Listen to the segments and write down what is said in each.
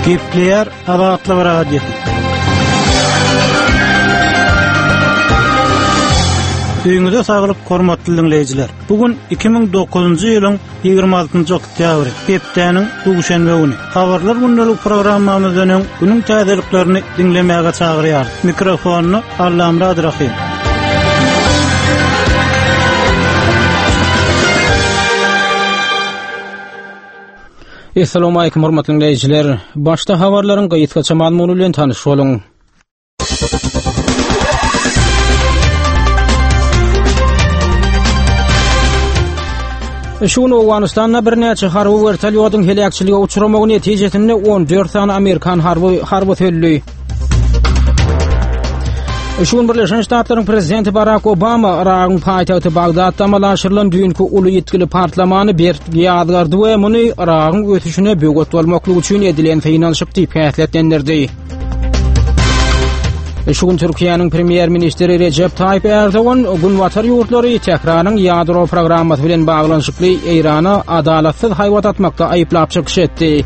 Gepleyer adatly bir radyo. Öňüňizde saglyk hormatly dinleýijiler. Bugün 2009-njy ýylyň 26-njy oktýabry. Gepdäniň bugüşenbe güni. Habarlar gündelik programmamyzyň günüň täzeliklerini dinlemäge çagyrýar. Mikrofonu Allamra Adrahim. Assalamu alaykum hormatly dinleýijiler. Başda habarlaryň gaýtgaça mazmuny bilen tanyş boluň. Şunu Awganistanda bir näçe harby vertolyotyň helakçylyga uçuramagy netijesinde 14 sany Amerikan harby tölüli. Şunu Birleşen Ştatlaryň prezidenti Barack Obama Iraqyň paýtagty Bagdadda amalaşyrylan düýünki uly ýetkili partlamany berip ýadgardy we muny Iraqyň ötüşine böwret bolmaklygy üçin edilen finansiýa täklitlendirdi. Şugun Türkiýanyň premier ministri Recep Tayyip Erdogan gün watar ýurtlary tekrarın ýadro programmaty bilen baglanşykly Irana adalatsyz haýwat atmakda aýyplap çykyş etdi.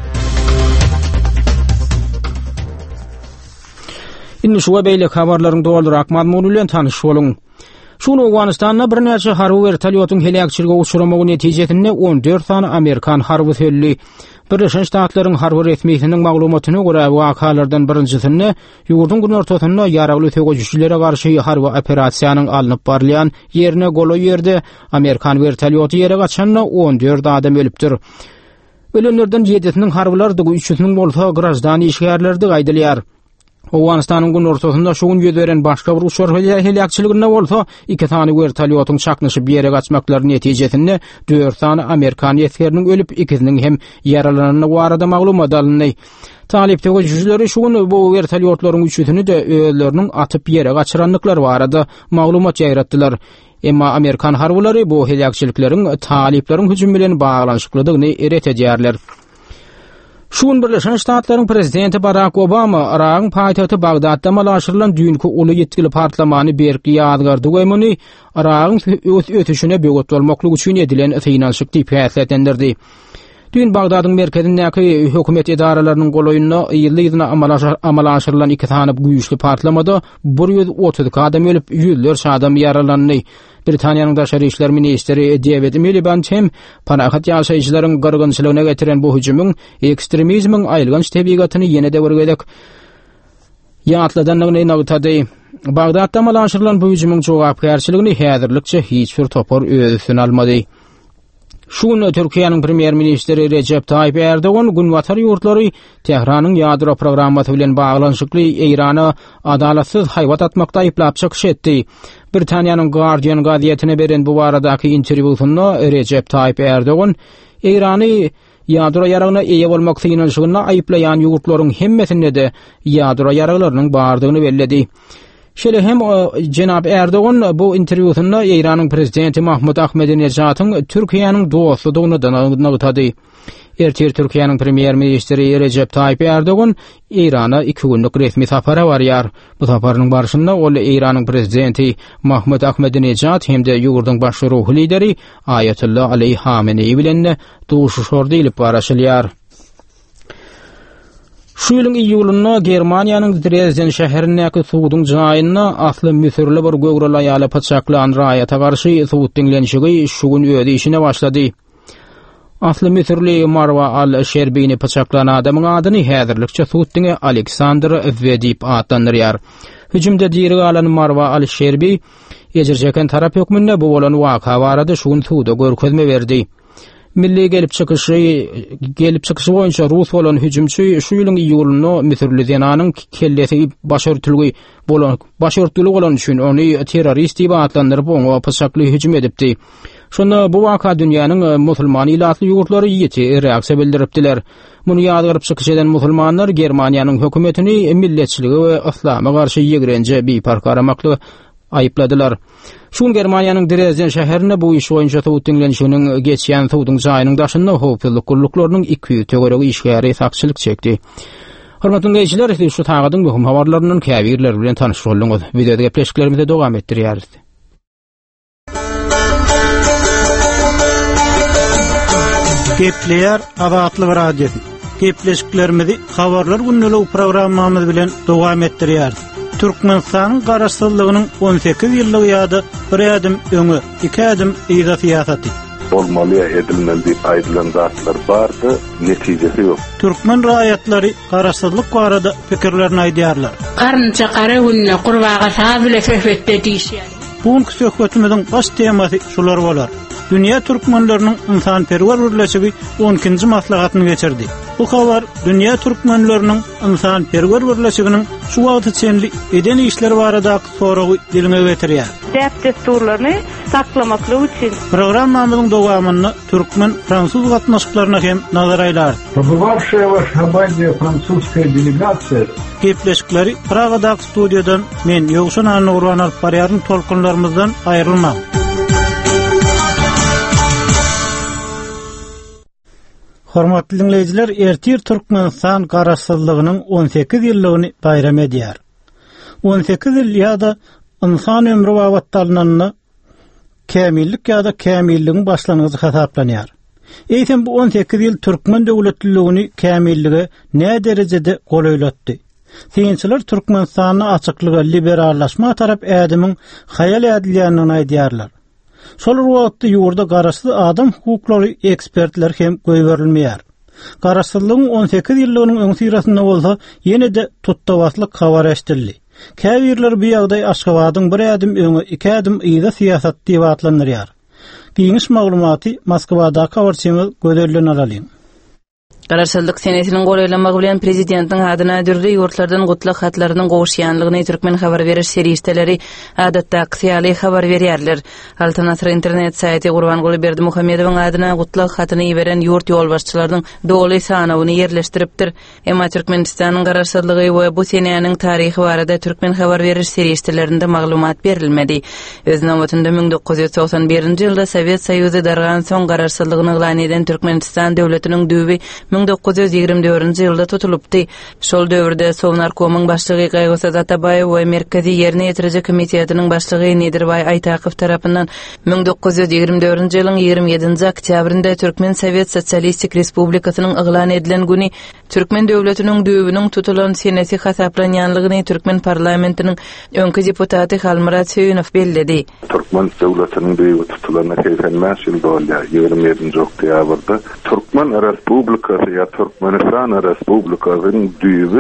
Indi şu beýle habarlaryň doldurak mazmuny bilen tanyş boluň. Şunu Awganistanda bir näçe harby vertolyotyň helakçylyga uçuramagy netijesinde 14 sany Amerikan harby tölüli. Birleşen Ştatlaryň harby resmiýetiniň maglumatyna görä wakalardan birinjisinde ýurdun gün ortasynda ýaragly tögüjçilere garşy harby operasiýanyň alınıp barlayan ýerine golo ýerde Amerikan vertolyoty ýere gaçanda 14 adam ölüpdir. Ölenlerden 7-siniň harbylar dugu 3-siniň bolsa grajdany işgärlerdi gaýdylýar. Awganistanyň gün ortasynda şu gün ýöderen başga bir uçur helakçylygynda bolsa 2 tane vertolyotyň çaknyşyp ýere gaçmaklary netijesinde 4 tane Amerikan ýetgeriniň ölüp 2-siniň hem ýaralanyny barada maglumat alındy. Talip tögüjçileri şu gün bu vertolyotlaryň 3-sini de öýleriniň atyp ýere gaçyranlyklary barada maglumat ýaýratdylar. Emma Amerikan harbylary bu helakçylykleriň talipleriň hüjüm bilen baglanşyklydygyny eret edýärler. Şuň Birleşen Ştatlaryň prezidenti Barack Obama Iraqyň paýtagty Bagdadda amalaşyrylan düýünki uly ýetkili partlamany berip ýadgardy we muny Iraqyň ötüşine böwret bolmaklygy üçin edilen finansiýa täklitlendirdi. Düýün Bagdadyň merkezindäki hökümet idaralarynyň goloýunyna ýyllygyna amalaşyrylan 2 tane güýçli partlamada 130 adam ölüp, ýüzlerçe adam ýaralandy. Britaniýanyň daşary işler ministri David Miliband hem panahat ýaşaýjylaryň gargynçylygyna getiren bu hüjümüň ekstremizmiň aýlgynç tebigatyny ýene-de görgedik. Ýatladanlygyny nagtady. Bagdadda amalaşyrylan bu hüjümüň jogapkärçiligini häzirlikçe hiç bir topar öýsüne almady. Şunu Türkiýanyň premier ministri Recep Tayyip Erdogan gün watar ýurtlary Tehranyň ýadro programmaty bilen baglanşykly Irana adalatsyz haýwat atmakda aýyplap çykyş etdi. Britaniýanyň Guardian gazetine beren bu baradaky interwýusynda Recep Tayyip Erdogan Irany ýadro ýaragyna eýe bolmak synanyşygyna aýyplaýan ýurtlaryň hemmesinde de ýadro ýaraglarynyň bardygyny belledi. Şöyle hem Cenab Erdogan bu interwýusynda Iranyň prezidenti Mahmud Ahmedinejad'yň Türkiýanyň dostlugyny da nagtady. Ertir Türkiýanyň premier ministri Recep Tayyip Erdogan Irana 2 günlük resmi sapara barýar. Bu saparynyň barşynda ol Iranyň prezidenti Mahmud Ahmedinejad hem de ýurdun baş ruhy lideri Ayatollah Ali Hamenei bilen duşuşor diýilip baraşylýar. Şu ýylyň iýulynda Germaniýanyň Dresden şäherindäki suwdyň jaýyna asly Misirli bir gögrel aýaly paçaklan raýata garşy suwd diňlenşigi şu gün öýde işine başlady. Asly Misirli Marwa al-Sherbini paçaklanan adamyň adyny häzirlikçe suwd diňe Aleksandr Vedip atlanýar. Hüjümde diýeri alan Marwa al-Sherbi ejirjeken tarap hökmünde bu bolan waka barada şu gün suwda görkezme berdi. Milli gelip çıkışı boýunça Rus bolan hüjümçi şu ýylyň iýulynda Misirli Zenanyň kellesi başörtüli bolan üçin ony terrorist diýip atlandyryp oňa paçakly hüjüm edipdi. Şonda bu waka dünýäniň musulman ilatly ýurtlary ýeti reaksiýa bildiripdiler. Muny ýadgyryp çykyş eden musulmanlar Germaniýanyň hökümetini milletçiligi we islama garşy ýegrenje bipark aramakly aýypladylar. Şun Germaniýanyň Dresden şäherinde bu iş boýunça suwd diňlenşiginiň geçýän suwdyň jaýynyň daşynda howpsuzlyk gulluklarının 2 töweregi işgäri sakçylyk çekdi. Hormatly dinleýijiler, şu tagadyň möhüm habarlarynyň käbirleri bilen tanyş bolýaňyz. Videoda gepleşiklerimizi dowam etdirýäris. Gepleyer adatly bir radyo. Gepleşiklerimizi Habarlar Günnülük programmamız bilen dowam etdirýär. Türkmenistanyň garaşsyzlygynyň 18 ýyllygy ýa-da bir adım öňe, iki adım ýa siýasaty. Olmaly edilmeli diýip aýdylan zatlar bardy, netijesi ýok. Türkmen raýatlary garaşsyzlyk barada pikirlerini aýdýarlar. Garnça gara günne gurbaga saz bile söhbetde diýişýär. Bugünkü söhbetimiziň baş temasy şular bolar. Dünya Türkmenlerinin insanperwer birleşigi 12-nji maslahatyny geçirdi. Bu habar Dünya Türkmenlerinin insanperwer birleşiginiň şu wagty çenli eden işleri barada soragy dilime getirýär. Desturlaryny saklamaklyk üçin Programmamyzyň dowamyny türkmen fransuz gatnaşyklaryna hem nazar aýlar. Побывавшая в Ашхабаде французская делегация Gepleşikleri Praga'daki stüdyodan men Ýogşan Anny Urban alyp barýaryn tolkunlarymyzdan aýrylma. Hormatly dinleyijiler, ertir Türkmenistan garaşsyzlygynyň 18 ýyllygyny bayram edýär. 18 ýyl ýa-da insan ömrü wagtlaryny kämillik ýa-da kämilligiň başlangyjy hasaplanýar. Eýsem bu 18 ýyl Türkmen döwletligini kämillige nä derejede golaýlatdy? Synçylar Türkmenistanyň açyklyga, liberallaşma tarap ädimiň haýal edilýänini aýdýarlar. Şol wagtda ýurda garaşsyz adam hukuklary ekspertler hem göýberilmeýär. Garaşsyzlygyň 18 ýyllygynyň öň sirasynda bolsa, ýene de tutdawatlyk habar eşdildi. Käbirler bu ýagdaý Aşgabatyň bir adım öňe, iki adım ýa siýasat diýip atlanýar. Giňiş maglumaty Moskwadaky habarçymyz göderlen alalyň. Garaşsyzlyk senetiniň goraýlanmagy bilen prezidentiň adyna dürli ýurtlardan gutlak hatlarynyň gowuşýanlygyny Türkmen habar beriş serişdeleri adatda ýaly habar berýärler. Alternativ internet saýty Gurbanguly Berdimuhammedowyň adyna gutlak hatyny ýiberen ýurt ýolbaşçylarynyň doly sanawyny ýerleşdiripdir. Emma Türkmenistanyň garaşsyzlygy we bu senäniň taryhy barada Türkmen habar beriş serişdelerinde maglumat berilmedi. Öz nowatynda 1991-nji ýylda Sowet Soýuzy dargan soň garaşsyzlygyny ýylan eden Türkmenistan döwletiniň dübi 1924-nji ýylda tutulupdy. Şol döwürde Sownarkomyň başlygy Gaýgosaz Atabaýew we Merkezi Ýerine ýetirjek komitetining başlygy Nedirbay Aýtakow tarapyndan 1924-nji ýylyň 27-nji oktýabrynda Türkmen Sowet Sosialistik Respublikasynyň ýylan edilen güni Türkmen döwletiniň dübüniň tutulan senesi hasaplanýanlygyny Türkmen parlamentiniň öňkü deputaty Halmurat Söýünow belledi. Türkmen döwletiniň düýbi tutulana 85 ýyl bolýar. 27-nji oktýabrda Türkmen Respublikasy ýa Türkmenistan Respublikasynyň düýbi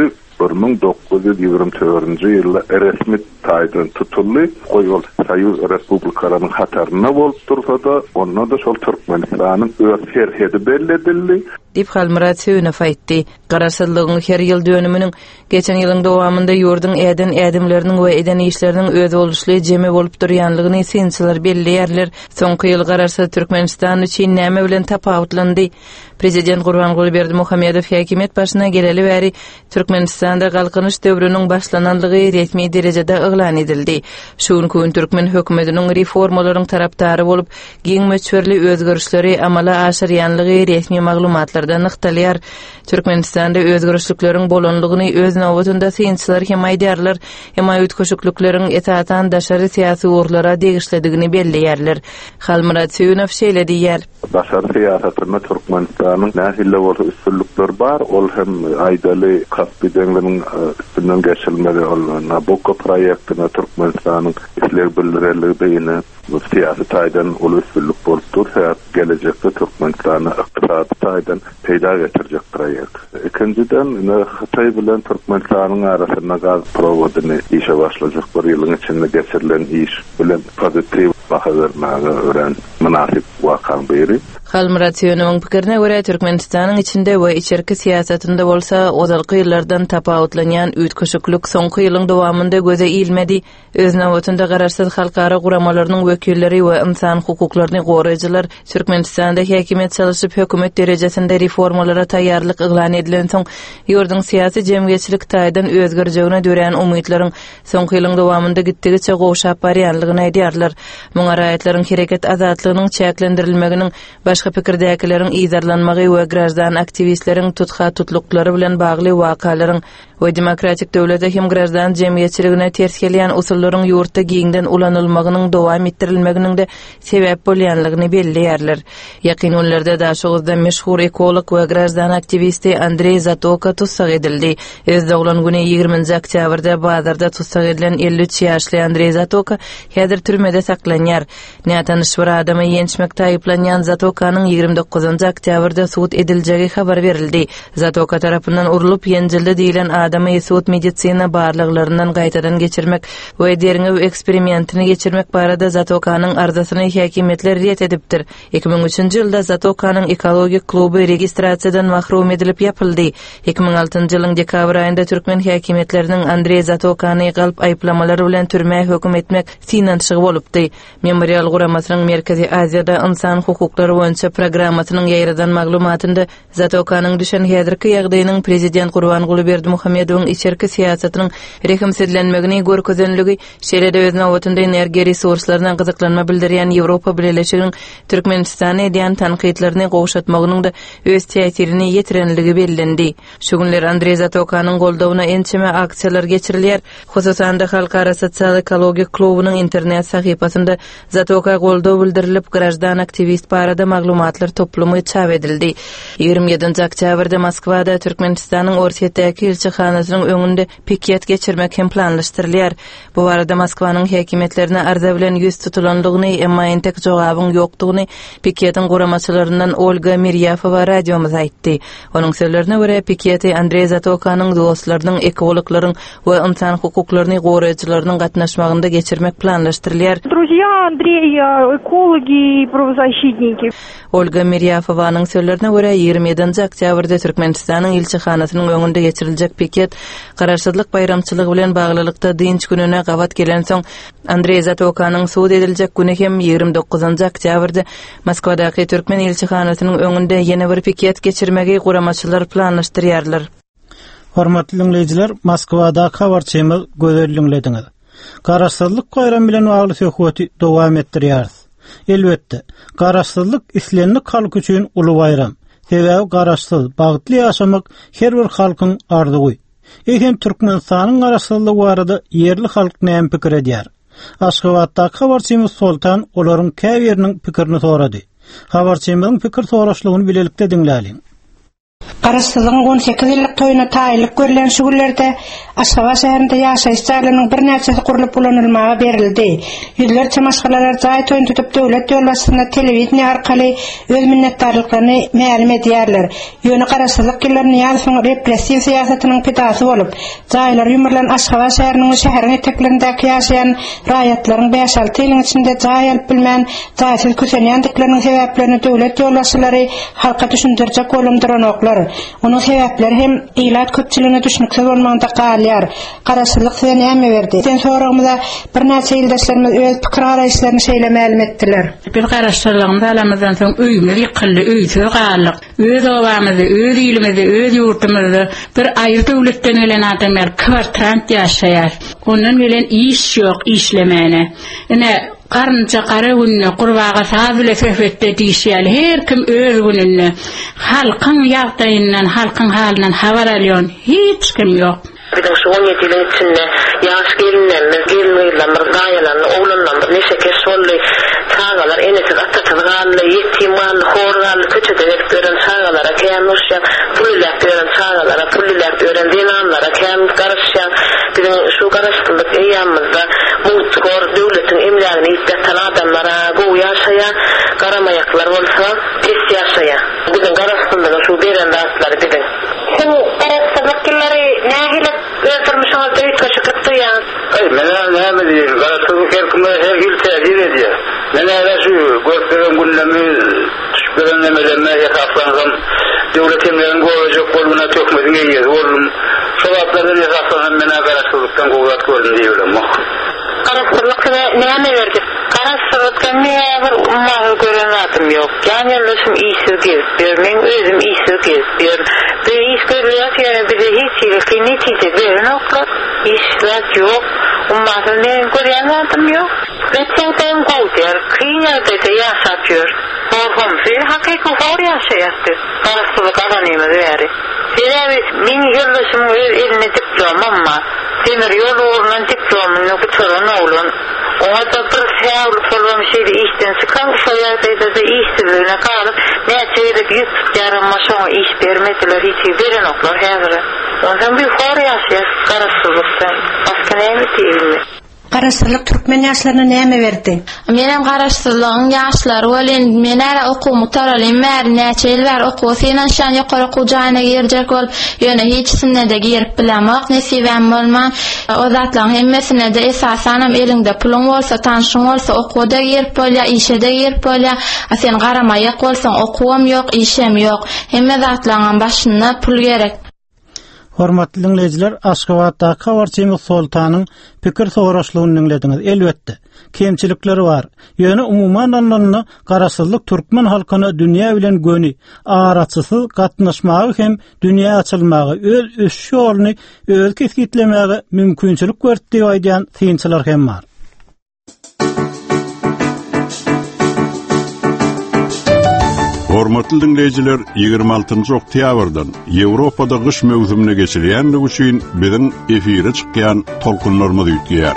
1924-nji ýylda resmi taýdan tutuldy. Goýul Soýuz Respublikalarynyň hataryna bolup dursa-da, onda da şol Türkmenistanyň öz serhedi belledildi. Dip Halmurat Söýünow aýtdy. Garaşsyzlygyň her ýyl dönüminiň geçen ýylyň dowamynda ýurdun äden ädimleriniň we eden işleriniň öz boluşly jeme bolup durýanlygyny synçylar belleýärler. Soňky ýyl garaşsyz Türkmenistan üçin näme bilen tapawutlandy? Prezident Gurbanguly Berdimuhammedow häkimet başyna geleli bäri Türkmenistanda galkynyş döwrüniň başlananlygy resmi derejede ýylan edildi. Şuň gün Türkmen hökümetiniň reformalaryň tarapdary bolup, giň möçberli özgörüşleri amala aşyrýanlygy resmi maglumatlardan ykdalýar. Türkmenistanda özgörüşlikleriň bolanlygyny öz nowatynda synçylar hem aýdýarlar, hem öýtgeşikleriň etatan daşary syýasy urlara degişledigini belleýärler. Halmurat Söýünow şeýle Daşary syýasatyna Türkmenistanyň nähille bolsa üstünlükler bar, ol hem aýdaly Kaspy deňleriň üstünden geçilmeli, ol Nabucco proýektine Türkmenistanyň isleg bildireligi beýne bu syýasy taýdan ol üstünlük bolup dursa, gelecekde Türkmenistanyň ykdysady taýdan peýda getirjek proýekt. Ikinciden, Xitay bilen Türkmenistanyň arasynda gaz prowodyny işe başlajak bir ýylyň içinde geçirilen iş bilen pozitiv baha vermäge ören münasip wakan beri. Halmurat Söýünowyň pikirine görä Türkmenistanyň içinde we içerki siýasatynda bolsa ozalky ýyllardan tapawutlanýan üýtgeşiklik soňky ýylyň dowamynda göze ilmedi. Öz nowatynda garaşsyz halkara guramalarynyň wekilleri we insan hukuklaryny goraýjylar Türkmenistanda häkimet çalışyp hökümet derejesinde reformalara taýýarlyk ýylan edilen soň ýurdun syýasy jemgyýetçilik taýdan özgörjegine dören umytlaryň soňky ýylyň dowamynda gitdigiçe gowşap barýanlygyny aýdýarlar. Muňa raýatlaryň hereket azatlygynyň çäklendirilmeginiň başga pikirdäkilerin ýyzarlanmagy we grajdan aktivistleriň tutha tutluklary bilen bagly wakalaryň we demokratik döwlete hem grazdan jemgyýetçiligine ters gelýän usullaryň ýurtda giňden ulanylmagynyň dowam etdirilmeginiň de sebäp bolýanlygyny belliýärler. Ýakyn günlerde daşygda meşhur ekolog we grazdan aktivisti Andrey Zatoka tutsak edildi. Ez doglan güni 20 oktýabrda bazarda tutsak edilen 53 ýaşly Andrey Zatoka häzir türmede saklanýar. Nätanış bir adamy ýençmekde aýyplanýan Zatokanyň 29 oktýabrda suwut ediljegi habar berildi. Zatoka tarapyndan urulup ýenjildi diýilen adamy suwut medisina barlyklaryndan gaýtadan geçirmek we deriňe eksperimentini geçirmek barada Zatokanyň arzasyny häkimetler ret edipdir. 2003-nji ýylda Zatokanyň ekologik kluby registrasiýadan mahrum edilip ýapyldy. 2006-njy ýylyň dekabr aýynda türkmen häkimetleriniň Andrey Zatokany galp aýplamalary bilen türmäge höküm etmek finansygy bolupdy. Memorial guramasynyň Merkezi Aziýada insan hukuklary boýunça programmasynyň ýaýradan maglumatynda Zatokanyň düşen häzirki ýagdaýynyň prezident Gurbanguly Berdimuhammedowyň içerki siýasatynyň rehimsizlenmegini görkezenligi şeýle-de öz nowatynda energiýa resurslaryna gyzyklanma bildirýän Ýewropa Birleşiginiň Türkmenistana edýän tanqidlerini gowşatmagynyň da öz täsirini ýetirenligi bellendi. Şu günler Andrey Zatokanyň goldawyna ençeme aksiýalar geçirilýär. Hususan da Halkara Sosial Ekologik Klubynyň internet sahypasynda Zatoka goldaw bildirilip grazdan aktivist barada maglumatlar toplumy çap edildi. 27 oktýabrda Moskwada Türkmenistanyň Orsetdäki elçixanasynyň öňünde piket geçirmek hem planlaşdyrylýar. Bu barada Moskwanyň häkimetlerine arza bilen ýüz tutulanlygyny emma entek jogabyň ýokdugyny piketin guramaçylaryndan Olga Miryafowa radiomuza aýtdy. Onuň sözlerine görä piketi Andrey Zatokanyň dostlarynyň, ekologlorlaryň we insan hukuklaryny goraýjylarynyň gatnaşmagynda geçirmek planlaşdyrylýar. Друзья Андрея, экологи и правозащитники. Olga Miryafowaның sözlerine görä 27 oktýabrda Türkmenistanyň elçixanasynyň öňünde geçiriljek piket garaşsyzlyk bayramçylygy bilen baglylykda dynç gününe gawat gelen soň Andrey Zatokanyň suwut ediljek güni hem 29 oktýabrda Moskwadaky Türkmen elçixanasynyň öňünde ýene bir piket geçirmegi guramaçylar planlaşdyrýarlar. Hormatly dinleyijiler, Moskwada habarçymyz gözelliňlediňiz. Garaşsyzlyk bayram bilen bagly söhbeti dowam etdirýär. Elbetde, garaşsyzlyk islenlik halk üçin uly bayram. Sebäbi garaşsyz, bagtly ýaşamak her bir halkyň arzugy. Ehem Türkmenistanyň garaşsyzlygy barada yerli halk näme pikir edýär? Aşgabatda habarçymyz Sultan olaryň käbiriniň pikirini sorady. Habarçymyzyň pikir soraşlygyny bilelikde dinläliň. Garaşsyzlygyň 18 ýyllyk toýuna taýlyk görülen şu günlerde Aşgabat şäherinde ýaşaýyşçylarynyň bir näçesi gurulyp ulanylmaga berildi. Ýüzlerçe maşgalalar jaý toýun tutup döwlet ýolbaşçysyna telewizion arkaly öz minnetdarlyklaryny ma'lum edýärler. Ýöne garaşsyzlyk ýyllaryny ýalysyň repressiw siýasatynyň pedasy bolup, jaýlar ýumurlan Aşgabat şäheriniň şäheriň eteklerindäki ýaşaýan raýatlaryň 5-6 ýylyň içinde jaý alyp bilmän, jaýsyz kösenýändikleriň sebäplerini döwlet ýolbaşçylary halka düşündirjek bolamdyranyoklar. Onuň sebäpleri hem ilat köpçüligine düşnüksiz bolmagynda galýar. Garaşsyzlyk size näme berdi? Sen soragymda bir näçe ýyldaşlarymyz öz pikir garaşlaryny şeýle ma'lum etdiler. Bir garaşsyzlygyny alamazdan soň öýüňiz ýykyldy, öýsüz galyk. Öz obamyzy, öz ýylymyzy, öz ýurtymyzy bir aýry döwletden gelen adamlar kwartant ýaşaýar. Onuň bilen iş ýok, işlemäne. Ene Qarnça qara gününe qurbağa saz bile söhbetde diýişýär. Her kim öz gününe halkyň ýagdaýyndan, halkyň halynyň habar alýan hiç kim ýok. Bizim şu 17 ýylyň içinde ýaş gelinlerimiz, gelinlerimiz, gaýalarny, oglanlarny neşe kes boldy. Çağalar enetir atatyrgaly, ýetim galy, horgaly, köçede gören çağalara kämüşýär, pullylap gören çağalara, pullylap gören dinanlara käm garaşýar. Bizim şu garaşsyzlyk ýamyzda mutkor döwletiň emlägini ýetden adamlara gowy ýaşaýar, garamaýaklar bolsa, pes ýaşaýar. Bizim garaşsyzlygyň şu beren daşlary bizim. Sen garaşsyzlyklary nähile öldürmüşsüňiz diýip köşükipdi ýa. Mene näme diýip, garaşsyzlyk her hilse diýer. Mene şu gösteren gündemi düşüren nemelerine ýasaklanan döwlet emlerini goýajak bolmagyna tökmediň ýeri bolum. Şolaplardan ýasaklanan mene garaşsyzlykdan gowat gördüm diýelim. Garaşsyzlyk näme berdi? Garaşsyzlykda näme ummagy gören adam ýok. Ýani özüm iýsiz gezip, men özüm iýsiz gezip, bir iş görýär ýa-da bir hiç netije berenoklar, işler ýok. Ummagy gören adam ýok. Geçen gowdyr, kynýarda ýaşapýar. Horhom, hakyky hor ýaşaýar. Garaşsyzlyk doktorluk kazanýymy bäri. Sebebi men ýoldaşym eline diplomam var. Demir yol uğrundan diplomunu bitiren oğlum. Ona da bir sağlık falan şeyde işten çıkan sayıda da işsizliğine kalıp ne çeyrek yüz yarınma sonra iş vermediler hiç veren oklar hazır. Ondan bir hor yaşayız karasızlıktan. Başka ne mi değil mi? Karasızlık Türkmen yaşlarına näme berdi? Menem garaşsyzlygyň ýaşlary bolen men ara okumy taralym mer näçe ýyl ber okuw senen şan ýokary okujagyna girjek bolup ýöne hiçsine de girip bilemek nesibem bolman. O zatlaryň hemmesine de esasanam elinde pulun bolsa, tanşyň bolsa okuwda girip bolýa, işede girip bolýa. Sen garamaýak bolsaň okuwam ýok, işem ýok. Hemme zatlaryň başyna pul gerek. Hormatly dinleyijiler, Aşgabatda Kawarçymyz Sultanyň pikir soraşlygyny dinlediňiz. Elbetde, kemçilikleri bar. Ýöne umuman alnanda garasyzlyk türkmen halkyna dünýä bilen göni, araçysy gatnaşmagy hem dünýä açylmagy, öz ösüş ýolyny öz kesgitlemäge mümkinçilik berdi diýen synçylar hem bar. Hormatly dinleyijiler, 26-njy oktýabrdan Ýewropada gyş mewsumine geçilýänligi üçin biziň efire çykýan tolkunlarymyz ýetýär.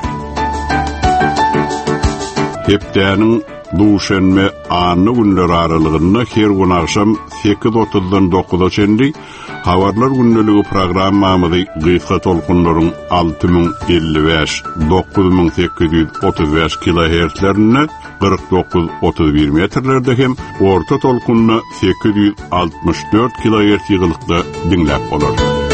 Hepdäniň duşanma anly günler aralygynda her gün akşam 8:30-dan 9:a çendik Habarlar günneligi programmamyzy gysga tolkunlaryň 6055 9835 kHz-lerine 49-31 metrlerde hem orta tolkunna 864 kHz ýygylykda dinläp bolar.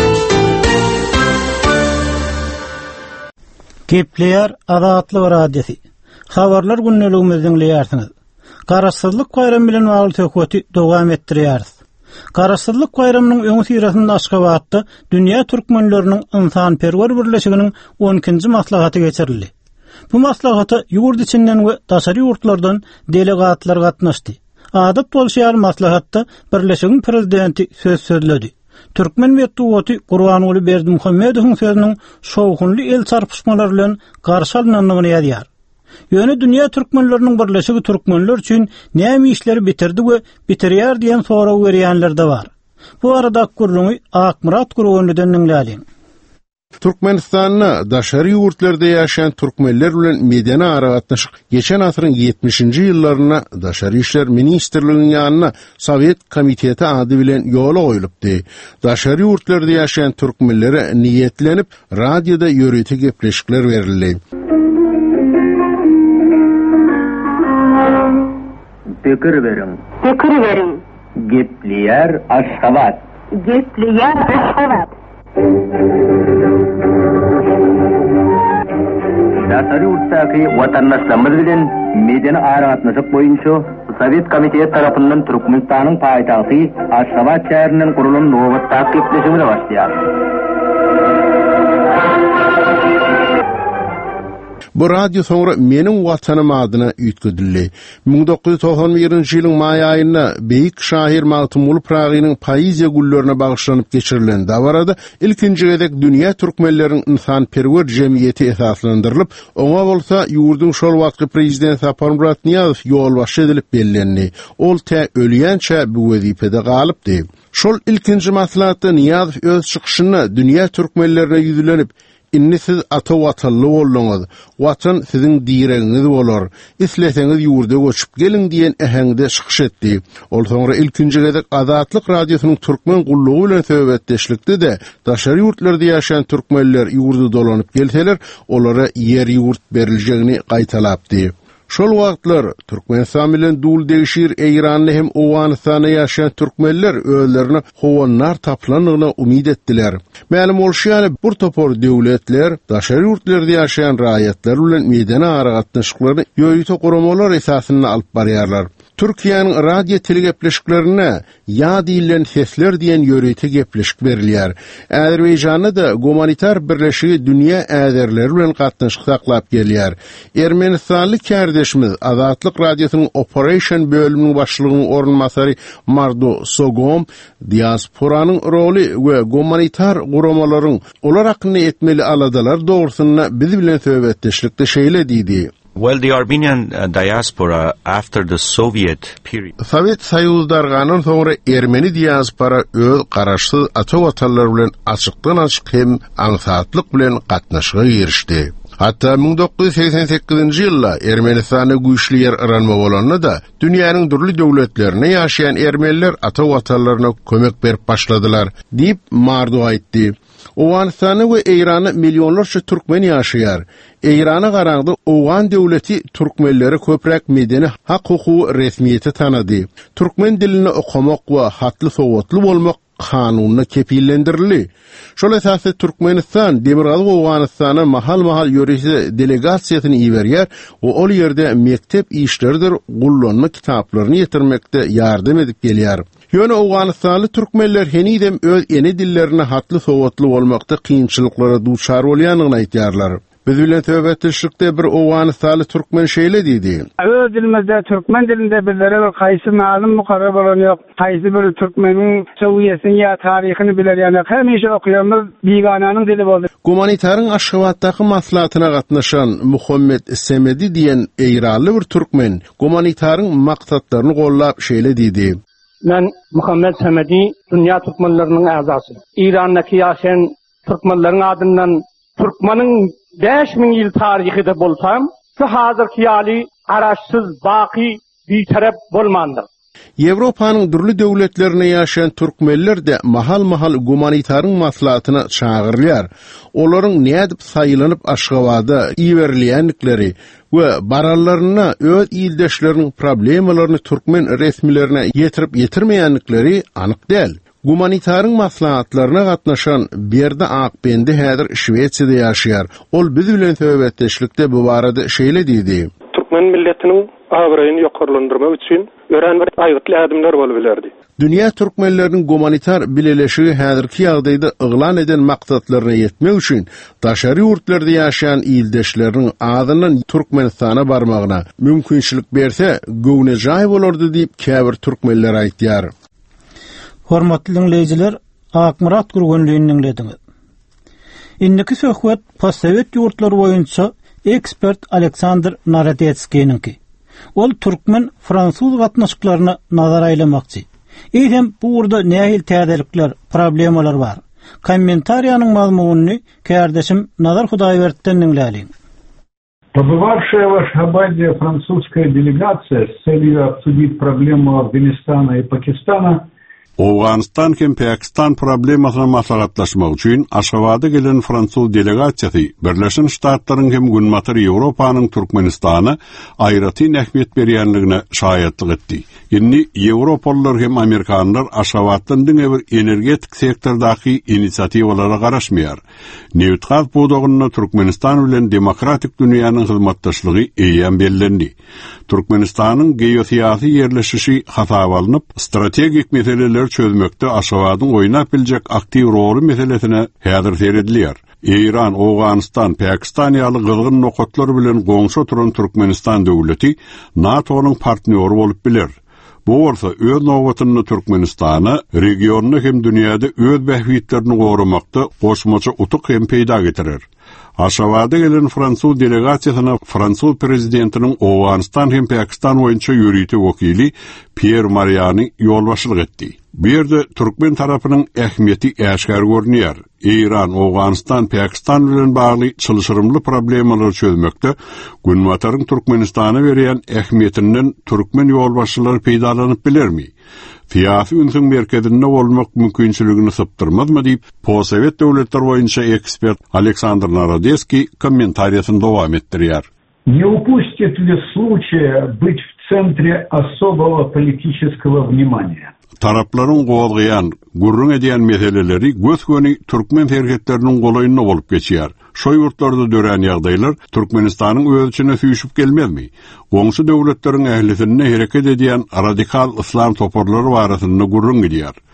Gepleýär Azatlyk radiosi. Habarlar günneligimizi dinleýärsiňiz. Garasyzlyk bayram bilen bagly töhfeti dowam etdirýäris. Garasyzlyk bayramynyň öňü sirasynda Aşgabatda dünýä türkmenleriniň ynsanperwer birleşiginiň 12-nji maslahaty geçirildi. Bu maslahata ýurt içinden we daşary ýurtlardan delegatlar gatnaşdy. Adat bolýar maslahatda birleşigiň prezidenti söz sözledi. Türkmen Medeniýeti Gurbanuly Berdimuhammedowyň sözüniň şowhunly el çarpyşmalary bilen garşy alynanlygyny ýazýar. Ýöne dünýä türkmenleriniň birleşigi türkmenler üçin näme işleri bitirdi we bitirýär diýen soraw berýänler de bar. Bu arada gurulmy Akmurat Gurbanulydan dinläýän. Türkmenistan'da daşary ýurtlarda ýaşaýan türkmenler bilen medeni ara gatnaşyk geçen asyryň 70-nji ýyllarına daşary işler ministrliginiň ýanyna Sowet komiteti ady bilen ýola goýulypdy. Daşary ýurtlarda ýaşaýan türkmenlere niýetlenip radioda ýöreýte gepleşikler berildi. Pikir verin. Gepleýär Aşgabat. Daşary ýurtdaky watandaşlarymyz bilen medeni ara gatnaşyk boýunça Sowet komiteti tarapyndan Türkmenistanyň paýtagty Aşgabat şäheriniň gurulan nowatda gepleşigi başlaýar. Bu radio sonra meniň watanym adyna ýetkizildi. 1991-nji ýylyň may aýynda Beýik şahyr Magtymul Pragynyň poeziýa gullerini bagyşlanyp geçirilen dawarada ilkinji gezek dünýä türkmenleriň ynsanperwer jemgyýeti esaslandyrylyp, oňa bolsa ýurduň şol wagtky prezident Sapar Murat Niýazow ýolbaşy edilip bellendi. Ol tä ölýänçä bu wezipede galypdy. Şol ilkinji maslahatda Niýazow öz çykyşyny dünýä türkmenlerine ýüzlenip, inni siz ata watanly bolýaňyz, watan siziň diýereňiz bolar. Isleseňiz ýurda göçüp gelin diýen ähengde çykyş etdi. Ol soňra ilkinji gezek Azatlyk radiosynyň türkmen gullugy bilen söhbetdeşlikde de daşary ýurtlarda ýaşaýan türkmenler ýurda dolanyp gelseler, olara ýer ýurt beriljegini gaýtalapdy. Şol wagtlar Türkmenistan bilen dul degişir Eýranly hem Owganystanda ýaşaýan türkmenler özlerini howanlar taplanlygyna umyt etdiler. Ma'lum bolýar, bir topor döwletler daşary ýurtlarda ýaşaýan raýatlar bilen medeni ara gatnaşyklary ýöýte guramalar esasyna alyp barýarlar. Türkiýanyň radio telegepleşiklerine ýa diýilen sesler diýen ýöreýte gepleşik berilýär. Azerbaýjanda da humanitar birleşigi dünýä äderleri bilen gatnaşyk saklap gelýär. Ermenistanly kärdeşimiz Azatlyk radiosynyň Operation bölüminiň başlygynyň ornmasary Mardo Sogom diasporanyň roly we humanitar guramalaryň olar hakyny etmeli aladalar dogrusyna biz bilen söhbetdeşlikde şeýle diýdi. Well, the Armenian diaspora after the Soviet period. Sovet Soyuzdargandan soňra Ermeni diaspora öz garaşsyz ata-watallar bilen açykdan-açyk hem aňsatlyk bilen gatnaşyga girişdi. Hatta 1988-nji ýylda Ermenistana güýçli ýer aranma bolanyna da dünýäniň durly döwletlerine ýaşaýan ermeniler ata-watallaryna kömek berip başladylar diýip mardu aýtdy. Owganistany we Eýrany milyonlarça türkmen ýaşaýar. Eýrana garagdy Owgan döwleti türkmenleri köprek medeni hak hukuky resmiýeti tanady. Türkmen dilini okumak we hatly sowatly bolmak kanunyna kepillendirildi. Şol esasy Türkmenistan Demirgaly Owganystana mahal ýöresi delegasiýasyny iberýär we ol ýerde mektep işleridir gullanma kitaplaryny ýetirmekde ýardam edip gelýär. Ýöne Owganystanly türkmenler henidem öz ene dillerini hatly sowatly bolmakda kynçylyklara duçar bolýanyny aýtýarlar. Biz bilen töwbetçilikde bir Owganystanly türkmen şeýle diýdi. Öz dilimizde türkmen dilinde bizlere gaýsy malum mukarrar bolan ýok. Gaýsy bir türkmeniň söwýesini ýa taryhyny biler ýa hemişe okuýanlar bigananyň dili boldy. Gumanitaryň Aşgabatdaky maslahatyna gatnaşan Muhammed Semedi diýen Eýranly bir türkmen gumanitaryň maksatlaryny gollap şeýle diýdi. Men Muhammed Semedi dünýä türkmenleriniň azasy. Eýrandaky ýaşaýan türkmenleriň adyndan Türkmeniň 5000 ýyl taryhyda bolsam, şu hazırki ýaly araşsyz baqy bitarap bolmandyr. Ýewropanyň durly döwletlerine ýaşaýan türkmenler de mahal gumanitaryň maslahatyna çagyrylýar. Olaryň nädip saýlanyp Aşgabada iberilýänlikleri we bararlaryna öz ýyldaşlarynyň problemalaryny türkmen resmilerine ýetirip ýetirmeýänlikleri anyk däl. Gumanitaryň maslahatlaryna gatnaşan Berdi Akbendi häzir Şweýçede ýaşaýar. Ol biz bilen töwbetçilikde bu barada şeýle diýdi. Türkmen milletiniň agraýyny ýokarlandyrmak üçin gören bir aýgytly adımlar bolup bilerdi. Dünýä türkmenleriniň gumanitar bileleşigi häzirki ýagdaýda yglan eden maksatlaryna ýetmek üçin daşary ýurtlarda ýaşaýan ýyldaşlarynyň adynyň Türkmenistana barmagyna mümkinçilik berse göwnejay bolardy diýip käbir türkmenler aýtýar. Hormatly dinleyijiler, Akmurat Gurgunlygyny dinlediňiz. Indiki söhbet postsovet ýurtlary boýunça ekspert Aleksandr Narodetskiýninki. Ol türkmen fransuz gatnaşyklaryna nazar aýlamakçy. Eýsem bu urda nähil täzelikler, problemalar bar. Kommentariýanyň mazmunyny kärdeşim Nazar Hudaýberdiňden dinläliň. Побывавшая в Ашхабаде французская делегация с целью обсудить проблему Афганистана и Пакистана Owganistan hem Pakistan problemasyna maslahatlaşmak üçin Aşgabada gelen Fransuz delegasiýasy Birleşen Ştatlaryň hem Günmatar Ýewropanyň Türkmenistana aýratyn ähmiýet berýänligine şaýatlyk etdi. Indi Ýewropalılar hem Amerikanlar Aşgabatdan diňe bir energetik sektordaky inisiatiwalara garaşmaýar. Neutral bodagyny Türkmenistan bilen demokratik dünýäniň hyzmatdaşlygy eýen bellendi. Türkmenistanyň geosyýasy ýerleşişi hasaba strategik meseleler çözmekde Aşgabatyň oýnap biljek aktiw rolu meselesine häzir seredilýär. Eýran, Owganistan, Pakistan ýaly gylgyn nokatlar bilen goňşy oturan Türkmenistan döwleti NATO'nyň partneri bolup biler. Bu bolsa öz nowatyny Türkmenistana, regionuny hem dünýäde öz bähwitlerini gorumakda goşmaça utuk hem peýda getirir. Aşgabada gelen Fransuz delegasiýasyna Fransuz prezidentiniň Owganistan hem Pakistan boýunça ýürüýti wekili Pierre Mariani ýolbaşçylyk etdi. Bu ýerde türkmen tarapynyň ähmiýeti äşkär görünýär. Eýran, Owganistan, Pakistan bilen bagly çylşyrymly problemleri çözmekde Günmataryň Türkmenistana berýän ähmiýetinden türkmen ýolbaşçylary peýdalanyp bilermi? Fiýasy ünsüň merkezinde bolmak mümkinçiligini sypdyrmazmy diýip postsovet döwletler boýunça ekspert Aleksandr Narodetskiy kommentariýasyny dowam etdirýär. Не упустит ли случая быть в центре особого политического внимания? Tarapların goýan, gurrun edýän meseleleri göz-göni türkmen hergetleriniň golaýyna bolup geçýär. Şo ýurtlarda dören ýagdaýlar Türkmenistanyň özüne süýşüp gelmezmi? Goňşy döwletleriň ählisine hereket edýän radikal islam toparlary barasynda gurrun edýär.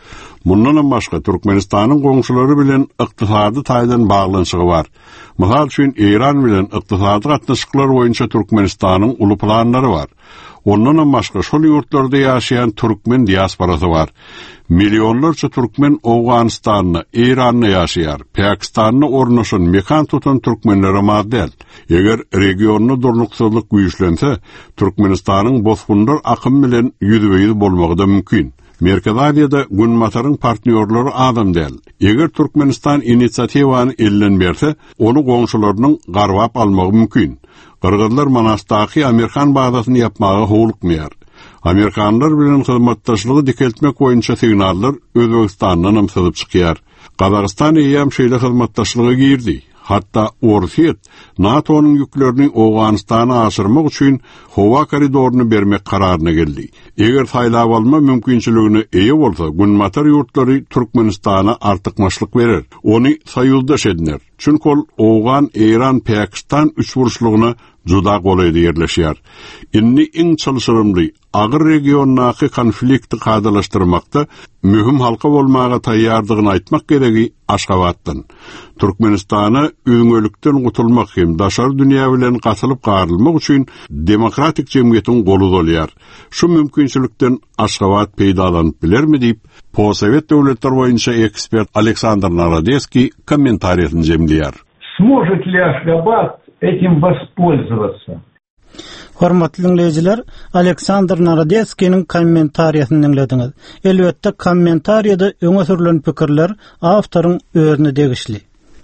Mundan başga Türkmenistanyň goňşulary bilen ykdysady taýdan baglanşygy bar. Mysal üçin İran bilen ykdysady gatnaşyklar boýunça Türkmenistanyň uly planlary bar. Ondan başga şol ýurtlarda ýaşaýan türkmen diasporasy bar. Milyonlarça türkmen Awganistanyna, Iranyna ýaşaýar. Pakistanyna ornaşan mekan tutan türkmenlere maddel. Eger regionny durnuksuzlyk güýçlense, Türkmenistanyň bozgunlar akym bilen ýüzbeýiz bolmagy da mümkin. Merkez Aziýada günmataryň partnýorlary adam däl. Eger Türkmenistan inisiatywany elden berse, onu goňşularynyň garwap almagy mümkin. Kırgızlar Manastaki Amerikan bazasyny yapmagy howlukmaýar. Amerikanlar bilen hyzmatdaşlygy dikeltmek boýunça signallar Özbegistandan amsylyp çykýar. Kazakistan ýa-da şeýle hyzmatdaşlygy girdi. Hatta Orsiýet NATO'nun ýüklerini Awganistana aşyrmak üçin howa koridoryny bermek kararyna geldi. Eger saýlap alma mümkinçiligine eýe bolsa, günmatar ýurtlary Türkmenistana artykmaçlyk berer. Ony saýyldaş ediner. Çünki ol Awgan, Iran, Pakistan üç buruşlugyna juda golaydy ýerleşýär. Inni iň çalşyrymly agyr regionnaky konflikti gadalaşdyrmakda mühim halka bolmaga taýýardygyny aýtmak geregi Aşgabatdan. Türkmenistana öňölükden gutulmak hem daşar dünýä bilen gatylyp garylmak üçin demokratik jemgyýetiň golu dolýar. Şu mümkinçilikden Aşgabat peýdalanyp bilermi diýip Possovet döwletler boýunça ekspert Aleksandr Narodецкий комментарийini jemleýär. Сможет ли Ашгабад этим воспользоваться? Hormatly dinleyijiler, Aleksandr Narodецкийниň kommentariýasyny dinlediňiz. Elbetde kommentariýada öňe sürülen pikirler awtoryň özüne degişli.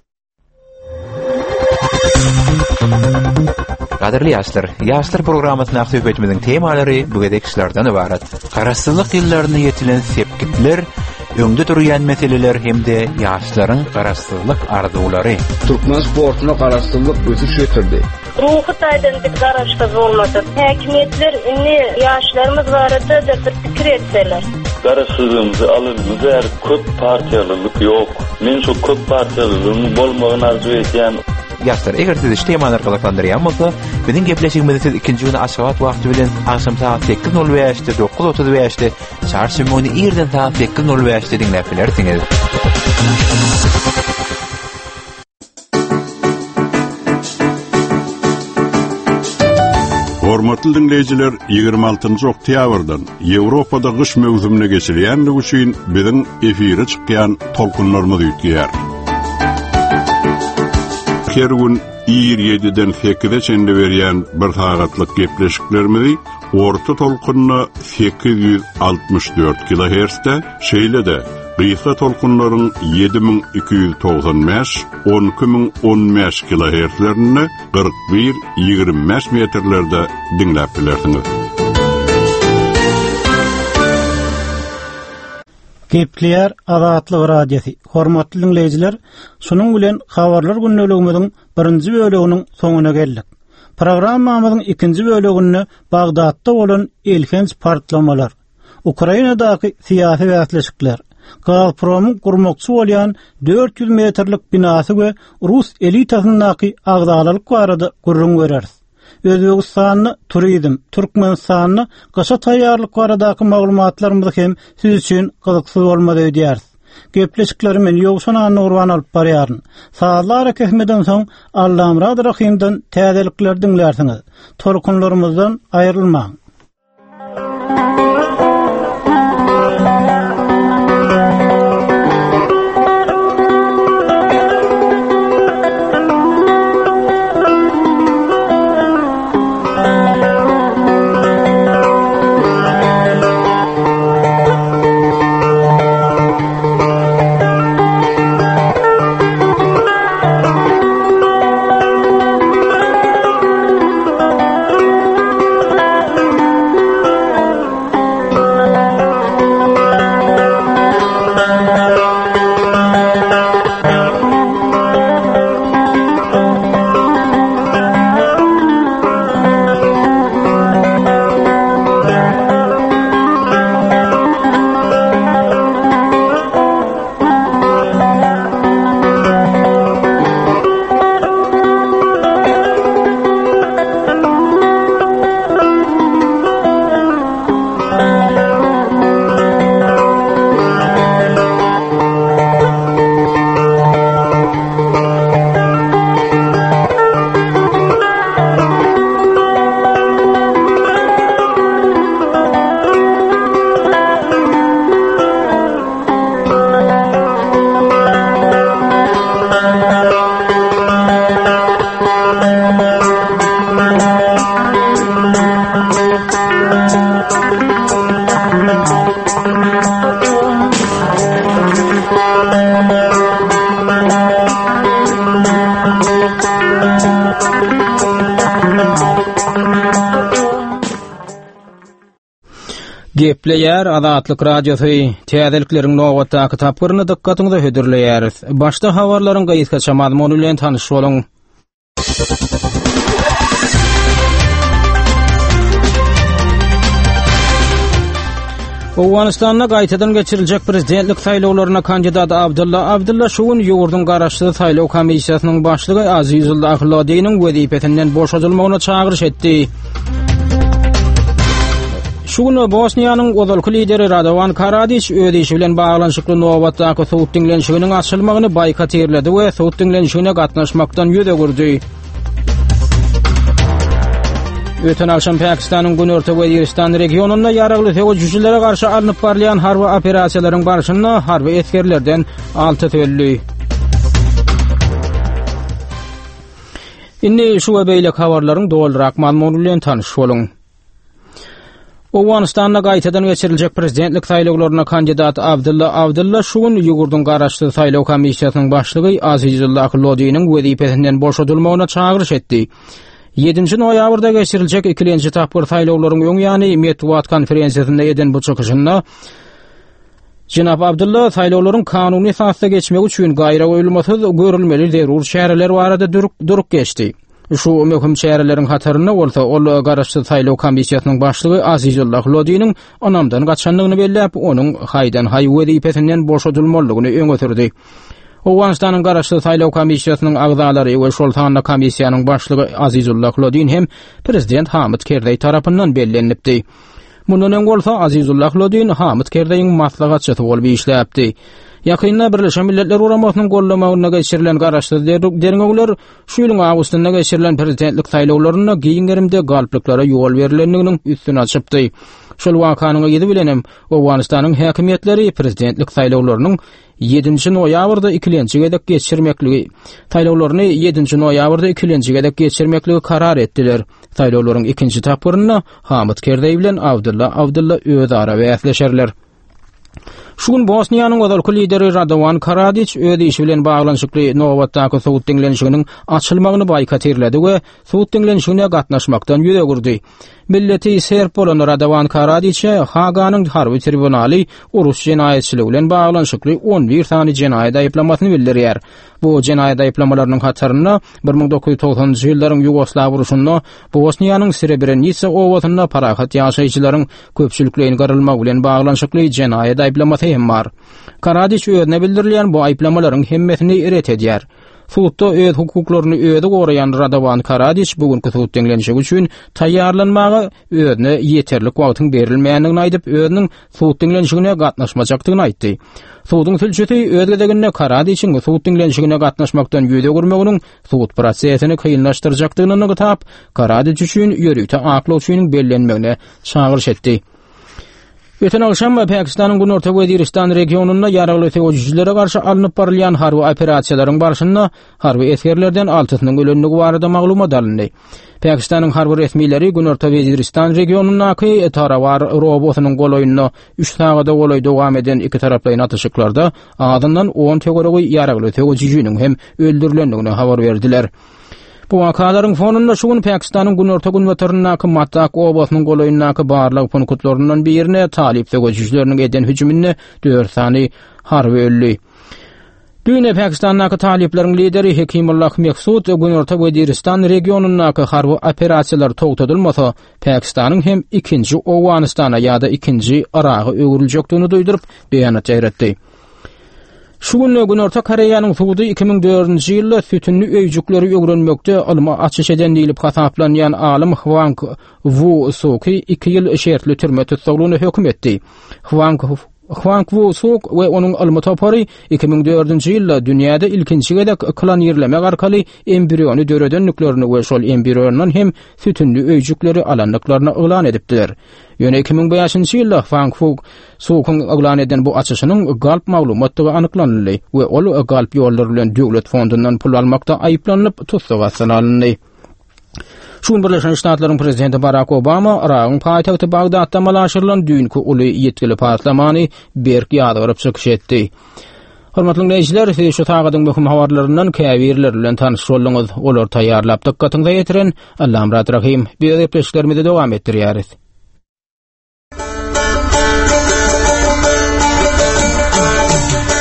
Gaderli ýaşlar programmasyna söhbetimiziň temalary bu gedekçilerden ibaret. Garaşsyzlyk ýyllaryna ýetilen sepkitler, öňde durýan meseleler hemde ýaşlaryň garaşsyzlyk arzulary. Türkmen sportuna garaşsyzlyk ösüş ýetirdi. Ruhy taýdandyk garaşda bolmasa, häkimetler inni ýaşlarymyz barada da bir pikir etseler. Garaşsyzlygy alynmagy köp partiýalylyk ýok. Men şu köp partiýalylygyň bolmagyny arzu etýän. Ýaşlar, eger siz temalar galaklandyrýan bolsa, biziň gepleşigimizi siz ikinji güni Aşgabat wagty bilen akşam saat 8:05-de 9:35-de çarşymyny ýerden saat 8:05-de dinläp bilersiňiz. Hormatly dinleyijiler, 26-njy oktýabrdan Ýewropada gyş mewsumine geçilýänligi üçin biziň efire çykýan tolkunlarymyz ýetýär. Her gün 7-den 8-e çende berýän bir sagatlyk gepleşiklerimizi orta tolkunna 864 kHz-de, şeýle-de gysga tolkunlaryň 7295, 12015 kHz-lerini 41-25 metrlerde dinläp bilersiňiz. Gepleýär Azatlyk radiosi. Hormatly dinleyijiler, şunuň bilen habarlar günneligimiziň 1-nji böleginiň soňuna geldik. Programmamyzyň 2-nji bölegini Bagdatda bolan elkenç partlamalar, Ukrainadaky syýasy wäsleşikler, Gazpromyň gurmakçy bolýan 400 metrlik binasy we Rus elitasynyňky agdalyk barada gurrun bereriz. Özbegistanyny turizm, Türkmenistanyny gaşa taýýarlyk baradaky maglumatlarymyzy hem siz üçin gyzyksyz bolmady diýäris. Gepleşikleri men ýogşan anyny urban alyp barýaryn. Saatlar kesmeden soň Allahym Rahimden täzelikler dinlersiňiz. Torkunlarymyzdan aýrylmaň. Gepleyer Azatlyk Radiosu täzeliklerin nowatdaky tapgyryny dikkatyňyza hödürleýäris. Başda habarlaryň gaýyska çamazmony bilen tanyş boluň. Awganistanda gaýtadan geçiriljek prezidentlik saýlawlaryna kandidat Abdulla şugun ýurdun garaşdy saýlaw komissiýasynyň başlygy Azizullah Akhlodynyň wezipetinden boşadylmagyna çagyryş etdi. Şugun Bosniýanyň ozalky lideri Radovan Karadić öz işi bilen baglanyşykly nowatdaky sowut diňlenşiginiň açylmagyny boykot erledi we sowut diňlenşigine gatnaşmakdan ýüze gurdy. Öten akşam Pakistanyň Günorta Weziristan regionunda ýaragly terrorçylere garşy alınıp barlayan harby operasiýalaryň barşynda harby eskerlerden 6 öldü. Inni şu we beýle habarlaryň doldurak maglumaty bilen tanyş boluň. Awganistanda gaýtadan geçiriljek prezidentlik saýlawlaryna kandidat Abdulla şugun ýugurdun garaşdy saýlaw komissiýasynyň başlygy Azizullah Akhlodynyň wezipetinden boşadylmagyna çagyryş etdi. 7-nji noýabrda geçiriljek 2-nji tapgyr saýlawlaryň öň ýany Metbuat konferensiýasynda eden bu çykyşynda Jenap Abdulla saýlawlaryň kanuny esasda geçmek üçin gaýra goýulmasy görülmeli zerur şäherler barada durup geçdi. Şu möhüm şäherleriň hataryna bolsa ol garaşdy saýlaw komissiýasynyň başlygy Azizullah Akhlodynyň onamdan gaçanlygyny belläp, onuň haýdan haý wezipetinden boşadylmalygyny öňe sürdi. Awganistanyň garaşdy saýlaw komissiýasynyň agzalary we şol tanly komissiýanyň başlygy Azizullah Akhlodyň hem prezident Hamid Karzai tarapyndan bellenipdi. Mundan öň bolsa Azizullah Akhlodyň Hamid Karzaiň maslahatçysy bolup işläpdi. Ýakynda Birleşen Milletler Guramasynyň gollamagyna geçirilen garaşdy derňegler şu ýylyň awgustynda geçirilen prezidentlik saýlawlaryna giňerimde galpliklara ýol berilendiginiň üstüne açypdy. Şol wakanyň ýedi bilenem Awganistanyň häkimetleri prezidentlik saýlawlarynyň 7-nji noýabrda 2-nji gedek geçirmekligi saýlawlaryny 7-nji noýabrda 2-nji gedek geçirmekligi karar etdiler. Saýlawlaryň ikinji tapgyryna Hamid Karzai bilen Abdulla özara bäsleşerler. Şugun Bosniýanyň ozalky lideri Radovan Karadić öz işi bilen baglanyşykly nowatdaky sowut diňlenşiginiň açylmagyny boykot erledi we sowut diňlenşigine gatnaşmakdan ýüze gurdy. Milleti serp bolan Radovan Karadić Haganyň harby tribunaly urus jenaýetçiligi bilen baglanyşykly 11 sany jenaýet aýplamasyny bildirýär. Bu jenaýet aýplamalarynyň hataryna 1990-njy ýyllaryň Ýugoslaw uruşunda Bosniýanyň Srebrenica owatynda parahat ýaşaýjylaryň köpçüliklerini garylmagy bilen baglanyşykly jenaýet aýplamasy hem bar. Karadić özüne bildirilýän bu aýplamalaryň hemmesini ret edýär. Sowutda öz hukuklaryny öýde goraýan Radovan Karadić bugünkü sowut diňlenşigi üçin taýýarlanmagy özüne ýeterlik wagtyň berilmeýändigini aýdyp, özüniň sowut diňlenşigine gatnaşmajakdygyny aýtdy. Sowutyň tülçüsi öz gedeginde Karadićiň sowut diňlenşigine gatnaşmakdan ýüze gurmaginiň sowut prosesini kynlaşdyrjakdygyny gatap, Karadić üçin ýörükde aklawçynyň bellenmegine çagyryş etdi. Öten akşam Pakistanyň Günorta Weziristan regionunda ýaragly terrorçylere garşy alınıp barylýan harby operasiýalaryň barşynda harby eskerlerden 6-synyň ölenligi barada maglumat alındy. Pakistanyň harby resmiýetleri Günorta Weziristan regionundaky Tarawar robotynyň goloýuny 3 sagada goloý dowam eden iki taraplaýyn atışyklarda adyndan 10 terrorçy ýaragly terrorçynyň hem öldürilendigini habar berdiler. Bu wakalaryň fonunda şugun Pakistanyň Günorta Günweterinaky Matak obasynyň goloýundaky barlyk punktlaryndan birine talip terrorçylaryň eden hüjümine 4 sany harby öldü. Düne Pakistandaky talipleriň lideri Hekimullah Meksud Günorta Weziristan regionundaky harby operasiýalar togtadylmasa Pakistanyň hem ikinji Awganistana ýa-da ikinji Iragy öwüriljekdigini duýdurup beýanat ýaratdy. Şugun Günorta Koreýanyň Suwdy 2004-nji ýylda sütünli öýjükleri öwrenmekde alma açyş eden diýilip hasaplanýan alim Hwang Woo-sook 2 ýyl şertli türme tutsagyny hökm etdi. Hwang Woo-sook we onuň alma topary 2004-nji ýylda dünýäde ilkinji gedek klan ýerlemek arkaly embriony döreden nüklerini we şol embriondan hem sütünli öýjükleri alanlyklaryny ýylan edipdiler. Ýöne 2005-nji ýylda Hwang Woo-sook'un ýylan eden bu açyşynyň galp maglumatdygy anyklandy we ol galp ýollary bilen döwlet fondundan pul almakda aýplanyp tutsaga sanaldy. Şuň Birleşen Ştatlaryň prezidenti Barack Obama Iragyň paýtagty Bagdatda malaşyrylan düňkü uly ýetkili partlamany berk ýadyryp çykyş etdi. Hormatly dinleýijiler, siz şu tagadyň möhüm habarlaryndan käbirler bilen tanyş boldyňyz. Olar taýýarlap dikkatyňyza ýetiren Allam Rahim. Biz epeşlerimizi dowam etdirýäris.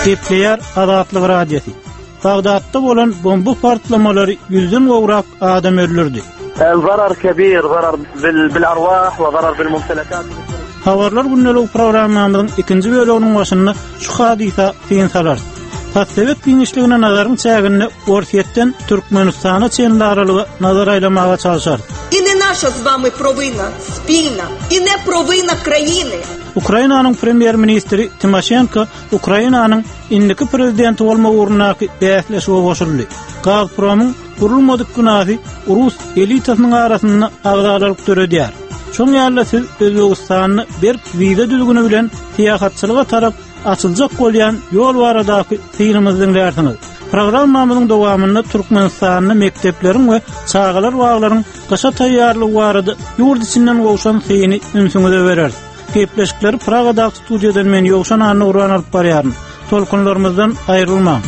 Gepleyer Azatlyk Radiosi. Bagdatda bolan bomba partlamalary 100den gowrak adam öldürdi. الضرر كبير ضرر بالأرواح وضرر بالممتلكات. Habarlar günnelik programmamyzyň ikinji bölüginiň başynda şu hadisa teň salar. Sovet giňişligine nazaryn çäginde Orfetden Türkmenistana çenli aralygy nazar aýlamaga çalışar. І не наша з вами провина спільна, і не провина країни. Ukrainanyň premier-ministri Timoshenko Ukrainanyň indiki prezidenti bolma uğrundaky bäsleşige goşuldy. Gazpromyň gurulmadyk günäsi Rus elitasynyň arasynda agdalyk töredýär. Şoň ýaly siz Özbegistanyny bir wiza düzgüni bilen syýasatçylyga tarap açyljak bolýan ýol baradaky filmimizi dinlersiňiz. Programmamyzyň dowamynda Türkmenistanyň mektepleriň we çağalar baglaryň gaşa taýýarlygy barada ýurt içinden gowşan syny ünsüňize berer. Gepleşikleri Praga'da stüdyodan men Ýowşan Anny Urban alyp barýaryn. Tolkunlarymyzdan aýrylma.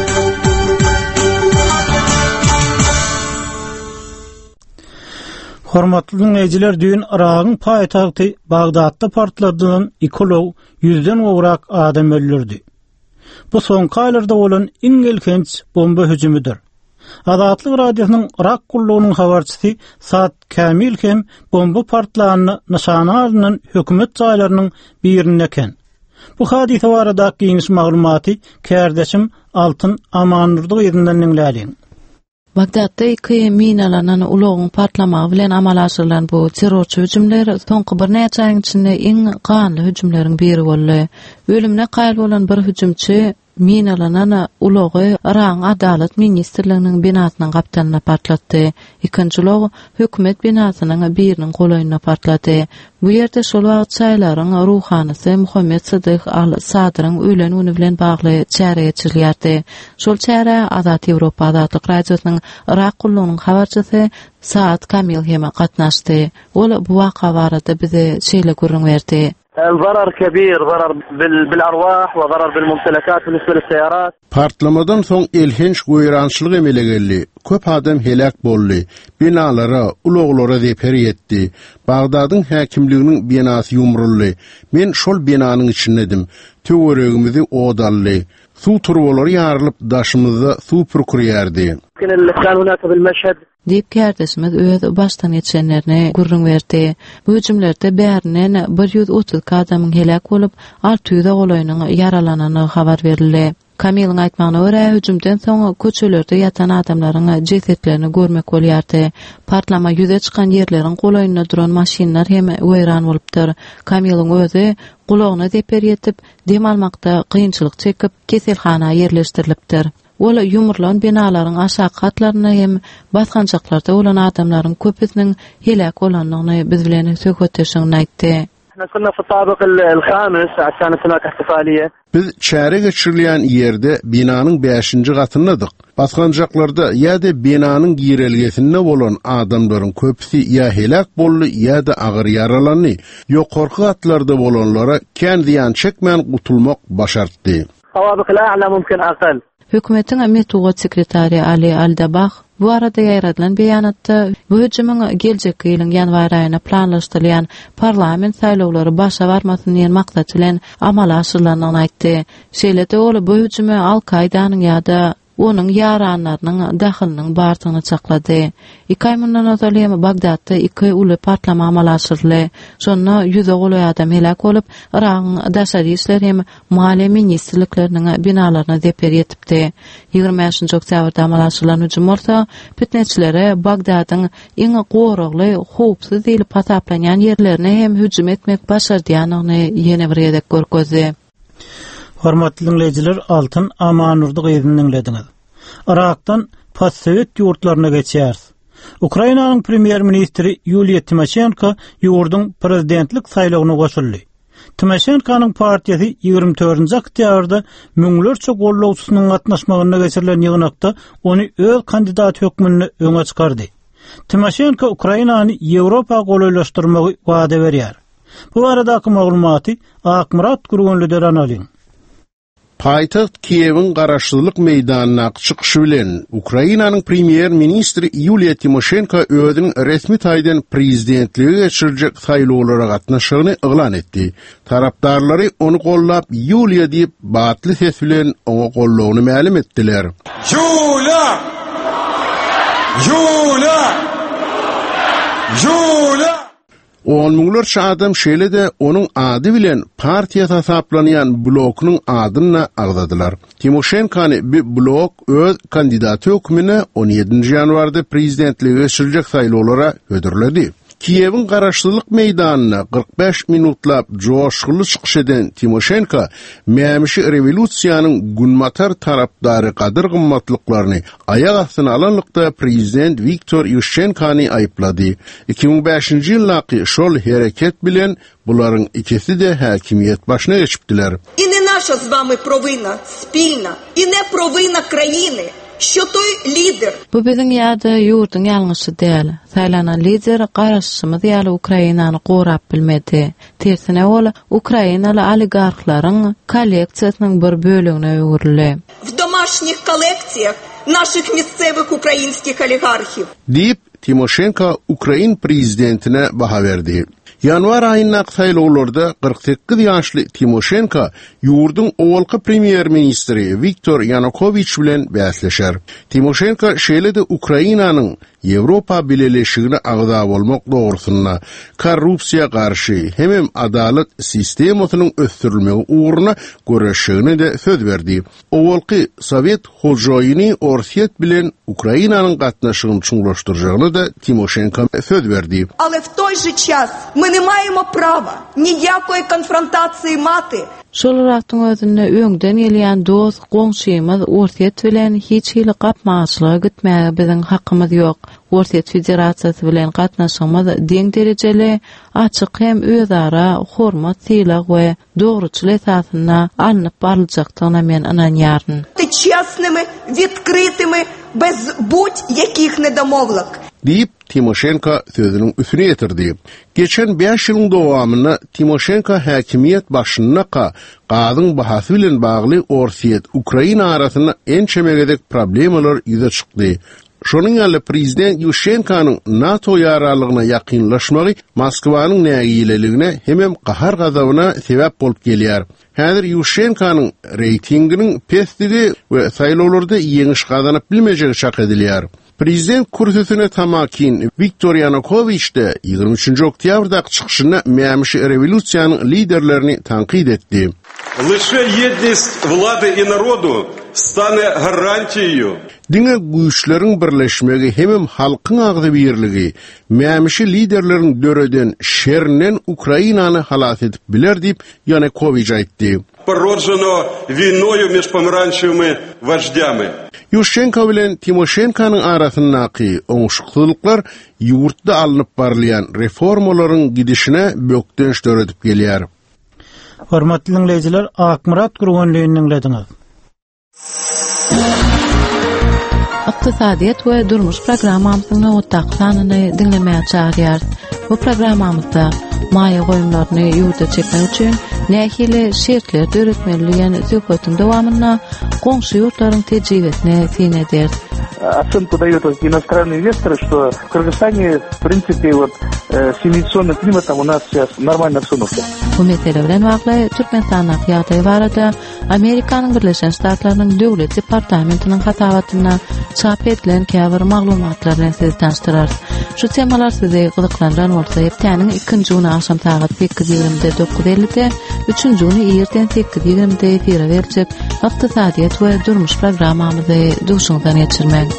Hormatly dinleýijiler, düýün Iragyň paýtagty Bagdatda partladylan ikolow 100den gowrak adam öldürdi. Bu soňky aýlarda bolan iň gelkenç bomba hüjümüdir. Azatlyk Radiosynyň Irak gullugynyň habarçysy Saad Kamil hem bomba partlanyny nyşana alynan hökümet jaýlarynyň birinde eken. Bu hadisa barada geniş maglumaty kärdeşim Altyn Amanurdy ýerinden dinläýin. Bagdatda iki minalanan ulogyň partlamagy bilen amala aşyrylan bu terrorçy hüjümler soňky bir näçe aýyň içinde iň ganly hüjümleriň biri boldy. Ölümine gaýl bolan bir hüjümçi minalanan ulogy Irak Adalet Ministrliginiň binasynyň gapdanyna partlatdy. Ikinji ulog hökümet binasynyň biriniň golaýyna partlatdy. Bu ýerde şol wagt çaýlaryň ruhanysy Muhammed Sadyk al-Sadryň ölenigi bilen bagly çäre geçirilýärdi. Şol çäre Azat Ýewropa Azatlyk Radiosynyň Irak gullugynyň habarçysy Saad Kamil hem gatnaşdy. Ol bu waka barada bize şeýle görüň berdi. الضرر كبير ضرر بالأرواح وضرر بالممتلكات بالنسبة للسيارات. Partlamadan soň elhenç goýrançylyk emele geldi. Köp adam helak boldy. Binalara, uloglara zeper ýetdi. Bagdadyň häkimliginiň binasy ýumruldy. Men şol binanyň içindedim. Töweregimizi odaldy. Suw turbolary ýarylyp daşymyzda suw pürkürýärdi. Diýip kärdeşimiz öz başdan geçenlerini gurrun berdi. Bu hüjümlerde bärinen 130 adamyň helak bolup 600 golaýynyň yaralanany habar berildi. Kamil'in aýtmagyna görä hüjümden soň köçelerde ýatan adamlaryň jesetlerini görmek bolýardy. Partlama ýüze çykan ýerleriň golaýyna duran maşinlar hem weýran bolupdyr. Kamil'in özi gulagyna zeper ýetip dem almakda kynçylyk çekip keselhana ýerleşdirilipdir. Ola yumurlan binalaryň aşağı katlaryna hem baskançaklarda olan adamlaryň köpüsiniň helak bolanyny biz bilen söhbetleşýän aýtdy. كنا في الطابق الخامس كانت هناك احتفالية. Biz çäre geçirilýän ýerde binanyň 5-nji gatyndadyk. Baskançaklarda ýa-da binanyň girelgesinde bolan adamlaryň köpüsi ýa helak boldy ýa-da agyr yaralandy. Ýokarky gatlarda bolanlara kän ziýan çekmän gutulmak başartdy. طوابق الأعلى ممكن أقل. Hökümetiň Metugat sekretary Ali Aldabah bu arada ýaýradylan beýanatda bu hüjümüň geljek ýylyň ýanwar aýyna planlaşdyrylýan parlament saýlawlary başa barmasyny maksat bilen amala aşyrylanyny aýtdy. Şeýle-de ol bu hüjümi Al-Qaidanyň ýa-da onun yaranlarynyň dahylynyň bartygyny çaklady. 2 ay mundan öňe Bagdatda 2 uly partlama amala aşyryldy. Şonda 100 golaý adam helak bolup, Iragyň daşary işler hem maliýe ministrlikleriniň binalaryna zeper ýetipdi. 25 oktýabrda amala aşyrylan hüjüm bolsa, fitnetçilere Bagdadyň iň goragly, howpsuz diýilip hasaplanýan ýerlerine hem hüjüm etmek başardyanyny ýene bir ýerde görkezdi. Hormatly dinleyijiler, Altyn Amanurdy ýerinden dinlediňiz. Irakdan postsovet ýurtlaryna geçýäris. Ukrainanyň premier-ministri Yulia Timoshenko ýurduň prezidentlik saýlawyna goşuldy. Timoshenkonyň partiýasy 24-nji oktýabrda müňlerçe gollawçysynyň gatnaşmagyna geçirilen ýygnakda ony öz kandidat hökmüne öňe çykardy. Timoshenko Ukrainany Ýewropa golaýlaşdyrmagy wada berýär. Bu aradaky maglumaty Akmurat Gurgunlydan alýan. Paytaxt Kiev'in garaşdyrlyk meýdanyna çykyşy bilen Ukrainanyň premier ministri Yulia Timoshenko özüniň resmi taýdan prezidentligi geçirijek saýlawlara gatnaşygyny eglan etdi. Tarapdarlary onu gollap Yulia diýip batly ses bilen onu gollawyny ma'lum etdiler. Yulia! Yulia! Yulia! On miňlerçe adam şeýle de onuň ady bilen partiýa tasaplanýan blokunyň adyna agdadylar. Timoshenkony bu blok öz kandidaty hökmüne 17 ýanwarda prezidentligi geçirijek saýlawlara ödürledi. Kiev'in garaşdyrlyk meýdanyna 45 minutlap joşguly çykyş eden Timoshenko mämişi revolýusiýanyň günmatar tarapdary gadyr gymmatlyklaryny aýak astyna alanlykda prezident Viktor Yushchenkony aýyplady. 2005-nji ýyllaky şol hereket bilen bularyň ikisi de häkimiýet başyna geçipdiler. І не наша з вами провина спільна, і не провина країни, що той лідер. Bu biziň ýa-da ýurduň ýalňyşy däl. Saýlanan lider garaşymyz ýaly Ukrainany gorap bilmedi. Tersine ol Ukrainaly oligarklaryň kolleksiýasynyň bir bölegine öwrüli. В домашніх колекціях наших місцевих українських олігархів. Diýip Timoshenko Ukrain prezidentine baha berdi. Yanvar aýyna saýlawlarda 48 ýaşly Timoshenko ýurduň owalky premier ministri Viktor Yanukovych bilen bäsleşer. Timoshenko şeýle de Ukrainanyň Ýewropa bileleşigine agda bolmak dogrusyna korrupsiýa garşy hem adalet sistemasynyň ösdürilmegi uğruna göreşigine de söz berdi. Owalky Sowet hojaýyny Orsiýet bilen Ukrainanyň gatnaşygyny çuňlaşdyrajagyny da Timoshenko söz berdi. Але в той же час ми не маємо права ніякої конфронтації мати. Şol wagtyň özünde öňden gelýän dost, goňşymyz Orsiýet bilen hiç hili gapmaçylyga gitmäge biziň hakkymyz ýok. Orsiýet Federasiýasy bilen gatnaşmamyz deň derejeli, açyk hem özara hormat, syýlak we dogruçylyk esasyna alnyp baryljakdygyna men inanýaryn. Чесними, відкритими, без будь-яких недомовок. Diýip Timoshenko sözüniň üstüne ýetirdi. Geçen 5 ýylyň dowamyna Timoshenko häkimiýet başyna gadyň bahasy bilen bagly Orsiýet Ukraina arasyna en çemegedek problemalar ýüze çykdy. Şonuň ýaly prezident Yushchenkonyň NATO ýaralygyna ýakynlaşmagy Moskwanyň nägileligine hemem gahar gazabyna sebäp bolup gelýär. Häzir Yushchenkonyň reytinginiň pestligi we saýlawlarda ýeňiş gazanyp bilmejegi çak edilýär. Prezident kursusuna tamakin Viktor Yanukovych de 23 oktýabrdaky çykyşyna mämişi revolýusiýanyň liderlerini tanqid etdi. Лише єдність влади і народу стане гарантією. Diňe güýçleriň birleşmegi hemem halkyň agdy birligi mämişi liderleriň döreden şernen Ukrainany halat edip biler diýip Yanukovych aýtdy. Породжено війною між помаранчевими вождями. Yushchenko bilen Timoshenkonyň arasyndaky oňşuklyklar ýurtda alınıp barlayan reformalaryň gidişine bökdenç töredip gelýär. Hormatly dinleyijiler, Akmurat Gurbanlygyny dinlediňiz. Iqtisadiýet we durmuş programmamyzyň otaqlanyny dinlemäge çağırýar. Bu programmamyzda maýa goýumlaryny ýurda çekmek üçin nähili şertler döretmeligen söhbetiň dowamyna goňşy ýurtlaryň tejribesine fin eder. Оценку дают иностранные инвесторы, что в Кыргызстане, в принципе, с инвестиционным климатом у нас сейчас нормальная обстановка. Bu mesele bilen bagly Türkmenistanyň ýagdaýy barada Amerikanyň Birleşen Ştatlarynyň döwlet departamentiniň hasabatyna çap edilen käbir maglumatlar bilen sizi tanıştyrar. Şu temalar sizi gyzyklandyran bolsa, hepdeniň 2-nji güni akşam saat 8:20-de 9:50-de, 3-nji güni erten 8:20-de efire berilip, iqtisadiýet we durmuş programmamyzy duşuňdan geçirmek.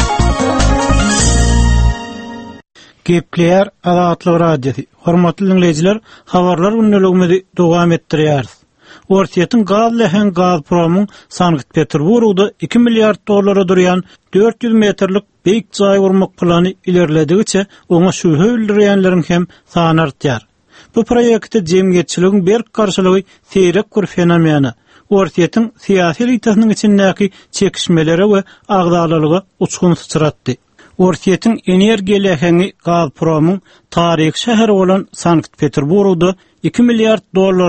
Gepler Azatlyk Radiosu. Hormatly dinleyijiler, habarlar ünlüligimizi dowam etdirýäris. Orsiýetiň Gazlehen Gazpromyň Sankt Peterburgda 2 milliard dollara durýan 400 metrlik beýik jaý urmak plany ilerledigiçe oňa şübhe bildirýänleriň hem sany artýar. Bu proýekte jemgyýetçiligiň berk garşylygy seýrek bir fenomeni. Orsiýetiň syýasy elitasynyň içindäki çekişmeleri we agdalylygy uçkun sıçratdy. Orsiýetiň energiýa Gazpromyň taryhy şäheri bolan Sankt Peterburgda 2 milliard dollarlyk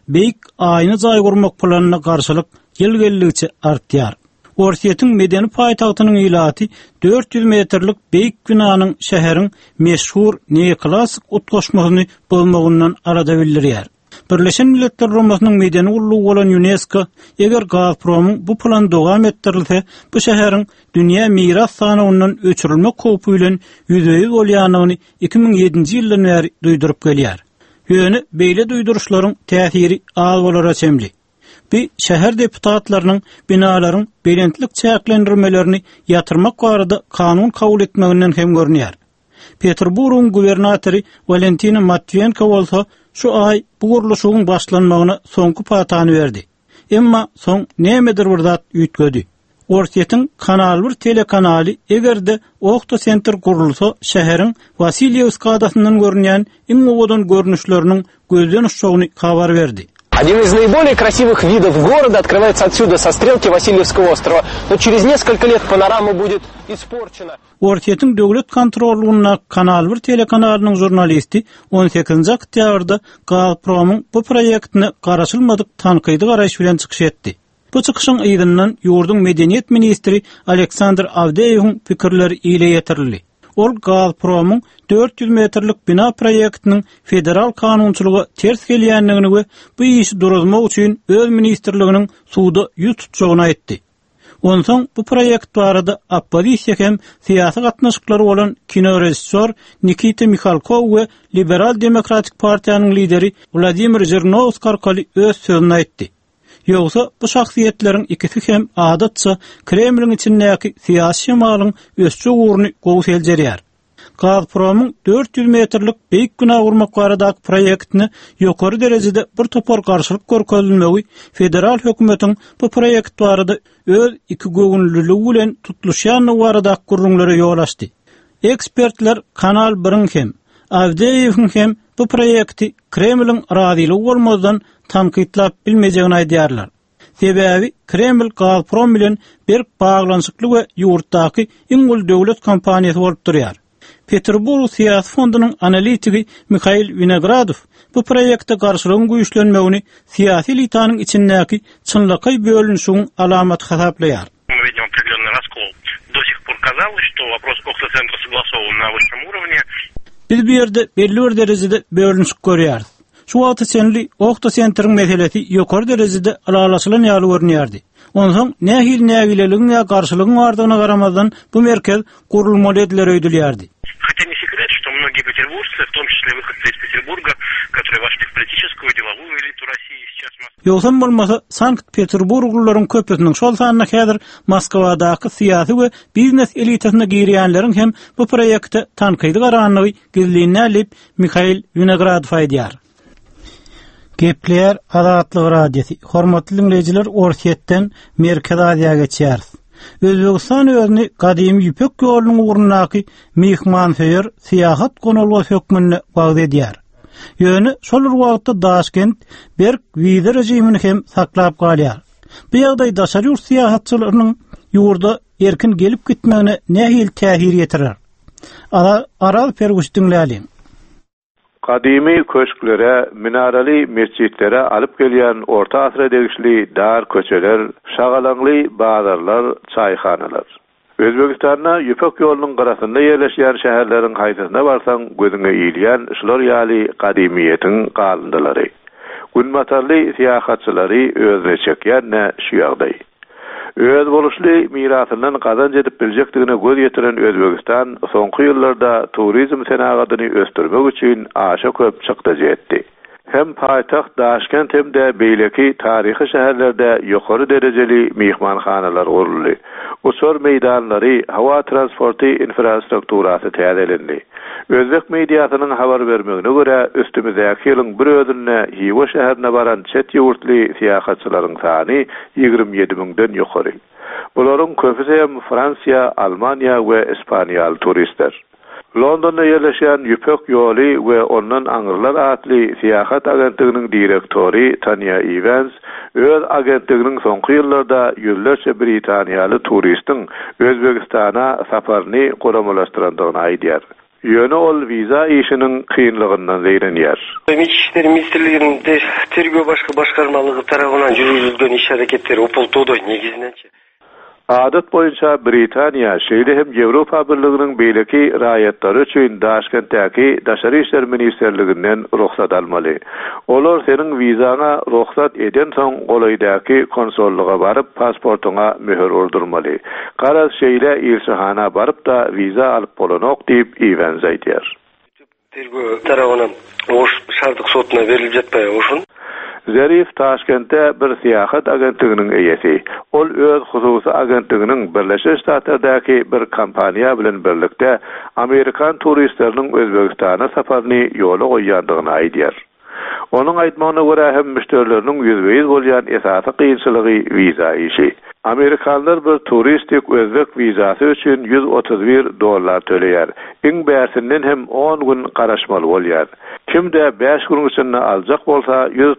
beýik aýny jaý gurmak planyna garşylyk gelgelligçe artýar. Orsiýetiň medeni paýtagtynyň ilaty 400 metrlik beýik binanyň şäheriň meşhur neoklasik utgaşmagyny bolmagyndan arada bildirýär. Birleşen Milletler Romasynyň medeni ullugy bolan UNESCO eger Gazpromyň bu plan dowam etdirilse, bu şäheriň dünýä miras sanawyndan öçürilmek howpy bilen ýüzeye bolýanyny 2007-nji ýyldan beri duýduryp gelýär. Ýöne beýle duýduruşlaryň täsiri az bolara çemli. Bir şäher deputatlarynyň binalaryň belentlik çäklendirmelerini ýatyrmak barada kanun kabul etmeginden hem görnýär. Peterburgyň gubernatory Valentina Matviyenko bolsa şu ay bu guruluşyň başlanmagyna soňky patany berdi. Emma soň nemedir bir zat ýütgedi. Orsiýetiň Kanal 1 telekanaly egerde Okto Center gurulsa şäheriň Vasilyevsk adasyndan görünýän iň owadan görnüşleriniň gözden uçşagyny habar berdi. Один из наиболее красивых видов города открывается отсюда, со стрелки Васильевского острова. Но через несколько лет панорама будет испорчена. Orsiýetiň döwlet kontrolüne Kanal 1 telekanalynyň jurnalisti 18-nji oktýabrda Gazpromyň bu proýektini garaşylmadyk tanqydy garaş bilen çykyş etdi. Bu çykyşyň ýerdinden ýurdun medeniýet ministri Aleksandr Avdeýewiň pikirleri ile ýetirildi. Ol Gazpromyň 400 metrlik bina proýektiniň federal kanunçylyga ters gelýänligini we bu işi duruzmak üçin öz ministrliginiň suwda ýüz tutjagyny aýtdy. Onsoň bu proýekt barada oppozisiýa hem syýasy gatnaşyklary bolan kinorejissor Nikita Mikhalkov we Liberal Demokratik partiýanyň lideri Vladimir Zhirinovskiy arkaly öz sözüni aýtdy. Ýogsa bu şahsiýetleriň ikisi hem adatça Kremliň içindäki syýasy şemalyň ösçü uğruny gowy seljerýär. Gazpromyň 400 metrlik beýik bina gurmak baradaky proýektini ýokary derejede bir topar garşylyk görkezilmegi federal hökümetiň bu proýekt barada öz iki göwnüligi bilen tutulýan baradaky gurrunlary ýol açdy. Ekspertler Kanal 1-iň hem Avdeýewiň hem bu proýekti Kremliň razyligi bolmadan tanqidlap bilmejegini aýdýarlar. Sebäbi Kreml Gazprom bilen bir baglanşykly we ýurtdaky iň ul döwlet kompaniýasy bolup durýar. Peterburg Syýasy fondunyň analitigi Mikhail Vinogradov bu proýekde garşylygyň güýçlenmegini syýasy elitanyň içindäki çynlyky bölünüşiň alamaty hasaplaýar. Biz bu ýerde belli bir derejede bölünüşik görýärdi. Şu wagtda senli Okto Centeriň meselesi ýokary derejede alalaşylan ýaly görünýärdi. Onsoň nähil nägileligiň ýa garşylygyň bardygyna garamazdan bu merkez gurulmaly ediler öýdülýärdi. Хотя не секрет, что многие петербуржцы, в том числе выходцы из Петербурга, которые вошли в политическую и деловую элиту России, сейчас Москва. Ýogsa bolmasa Sankt-Peterburgluların köpüsiniň şol sanyna häzir Moskwadaky syýasy we biznes elitasyna girýänleriň hem bu proýekde tanqydy garanyny gizliğine alip Mikhail Vinogradov aýdýar. Gepler Adatlyk radiosi. Hormatly dinleyijiler, Orsiýetden Merkez Aziýaga geçýär. Özbegistan özüni gadymy ýüpek ýolunyň ugrundaky mehmanhöýer syýahat gonulgy hökmüne bagdy edýär. Ýöne şol wagtda Daşkent berk wiza rejimini hem saklap galýar. Bu ýagdaý daşary ýurt syýahatçylarynyň ýurda erkin gelip gitmegine nähil täsir ýetirer. Aral pergüşdiňläliň. Kadimi köşklere, minarali mescitlere alıp gelýän orta asra degişli dar köçeler, şagalanly bazarlar, çaýhanalar. Özbegistanda ýüpek ýolunyň garasynda ýerleşýän şäherleriň haýsyna barsaň gözüňe iýilýän şular ýaly kadimiýetiň galındylary. Günmatarly syýahatçylary özüne çekýän şu ýagdaý. Öz boluşly mirasyndan gazanç edip biljekdigine göz ýetiren Özbegistan soňky ýyllarda turizm senagatyny ösdürmek üçin aşa köp çykdy jetdi. Hem paýtaxt Daşkent hem de beýleki taryhy şäherlerde ýokary derejeli mehmanhanalar guruldy. Usur meýdanlary, hawa transporty infrastrukturasy täzelendi. Özbek mediasynyň habar bermegine görä üstümizdäki ýylyň bir özüne Hiwa şäherine baran çet ýurtly syýahatçylaryň sany 27.000den ýokary. Bularyň köpüsi hem Fransiýa, Almaniýa we Ispaniýal turistler. Londonda ýerleşýän ýüpek ýoly we ondan aňyrlar atly syýahat agentliginiň direktori Tanya Evans öz agentliginiň soňky ýyllarda ýüzlerçe Britaniýaly turistin Özbegistana saparyny goramalaşdyrandygyny aýdýar. Ýöne ol viza işiniň kynlygyndan zeýrenýär. İçişleri Ministrliğinde tergөө başkarmalygy tarapyndan ýürgüzilgen iş hareketleri opultudy negizinençe. Adat boyunca Britaniya şeýle hem Ýewropa Birliginiň beýleki raýatlary üçin Daşkentdäki Daşary işler ministrliginden ruhsat almaly. Olar seniň wizana ruhsat eden soň golaýdaky konsolluga baryp pasportuňa möhür urdurmaly. Garaz şeýle elçihana baryp da wiza alyp bolanok diýip iwens aýdýar. Tergөө tarapyndan oş şartyk sotuna berilip jatpaý oşun. Zarif Taşkentde bir siyahat agentliginiň eýesi. Ol öz hususy agentliginiň Birleşik Ştatlardaky bir kampaniýa bilen birlikde Amerikan turistleriniň Özbegistana saparyny ýola goýýandygyny aýdýar. Onuň aýtmagyna görä hem müşterileriniň ýüzbeýiz bolýan esasy kynçylygy wiza işi. Amerikanlar bir turistik özbek wizasy üçin $131 töleýär. Iň bäsinden hem 10 gün garaşmaly bolýar. Kimde 5 gün içinde aljak bolsa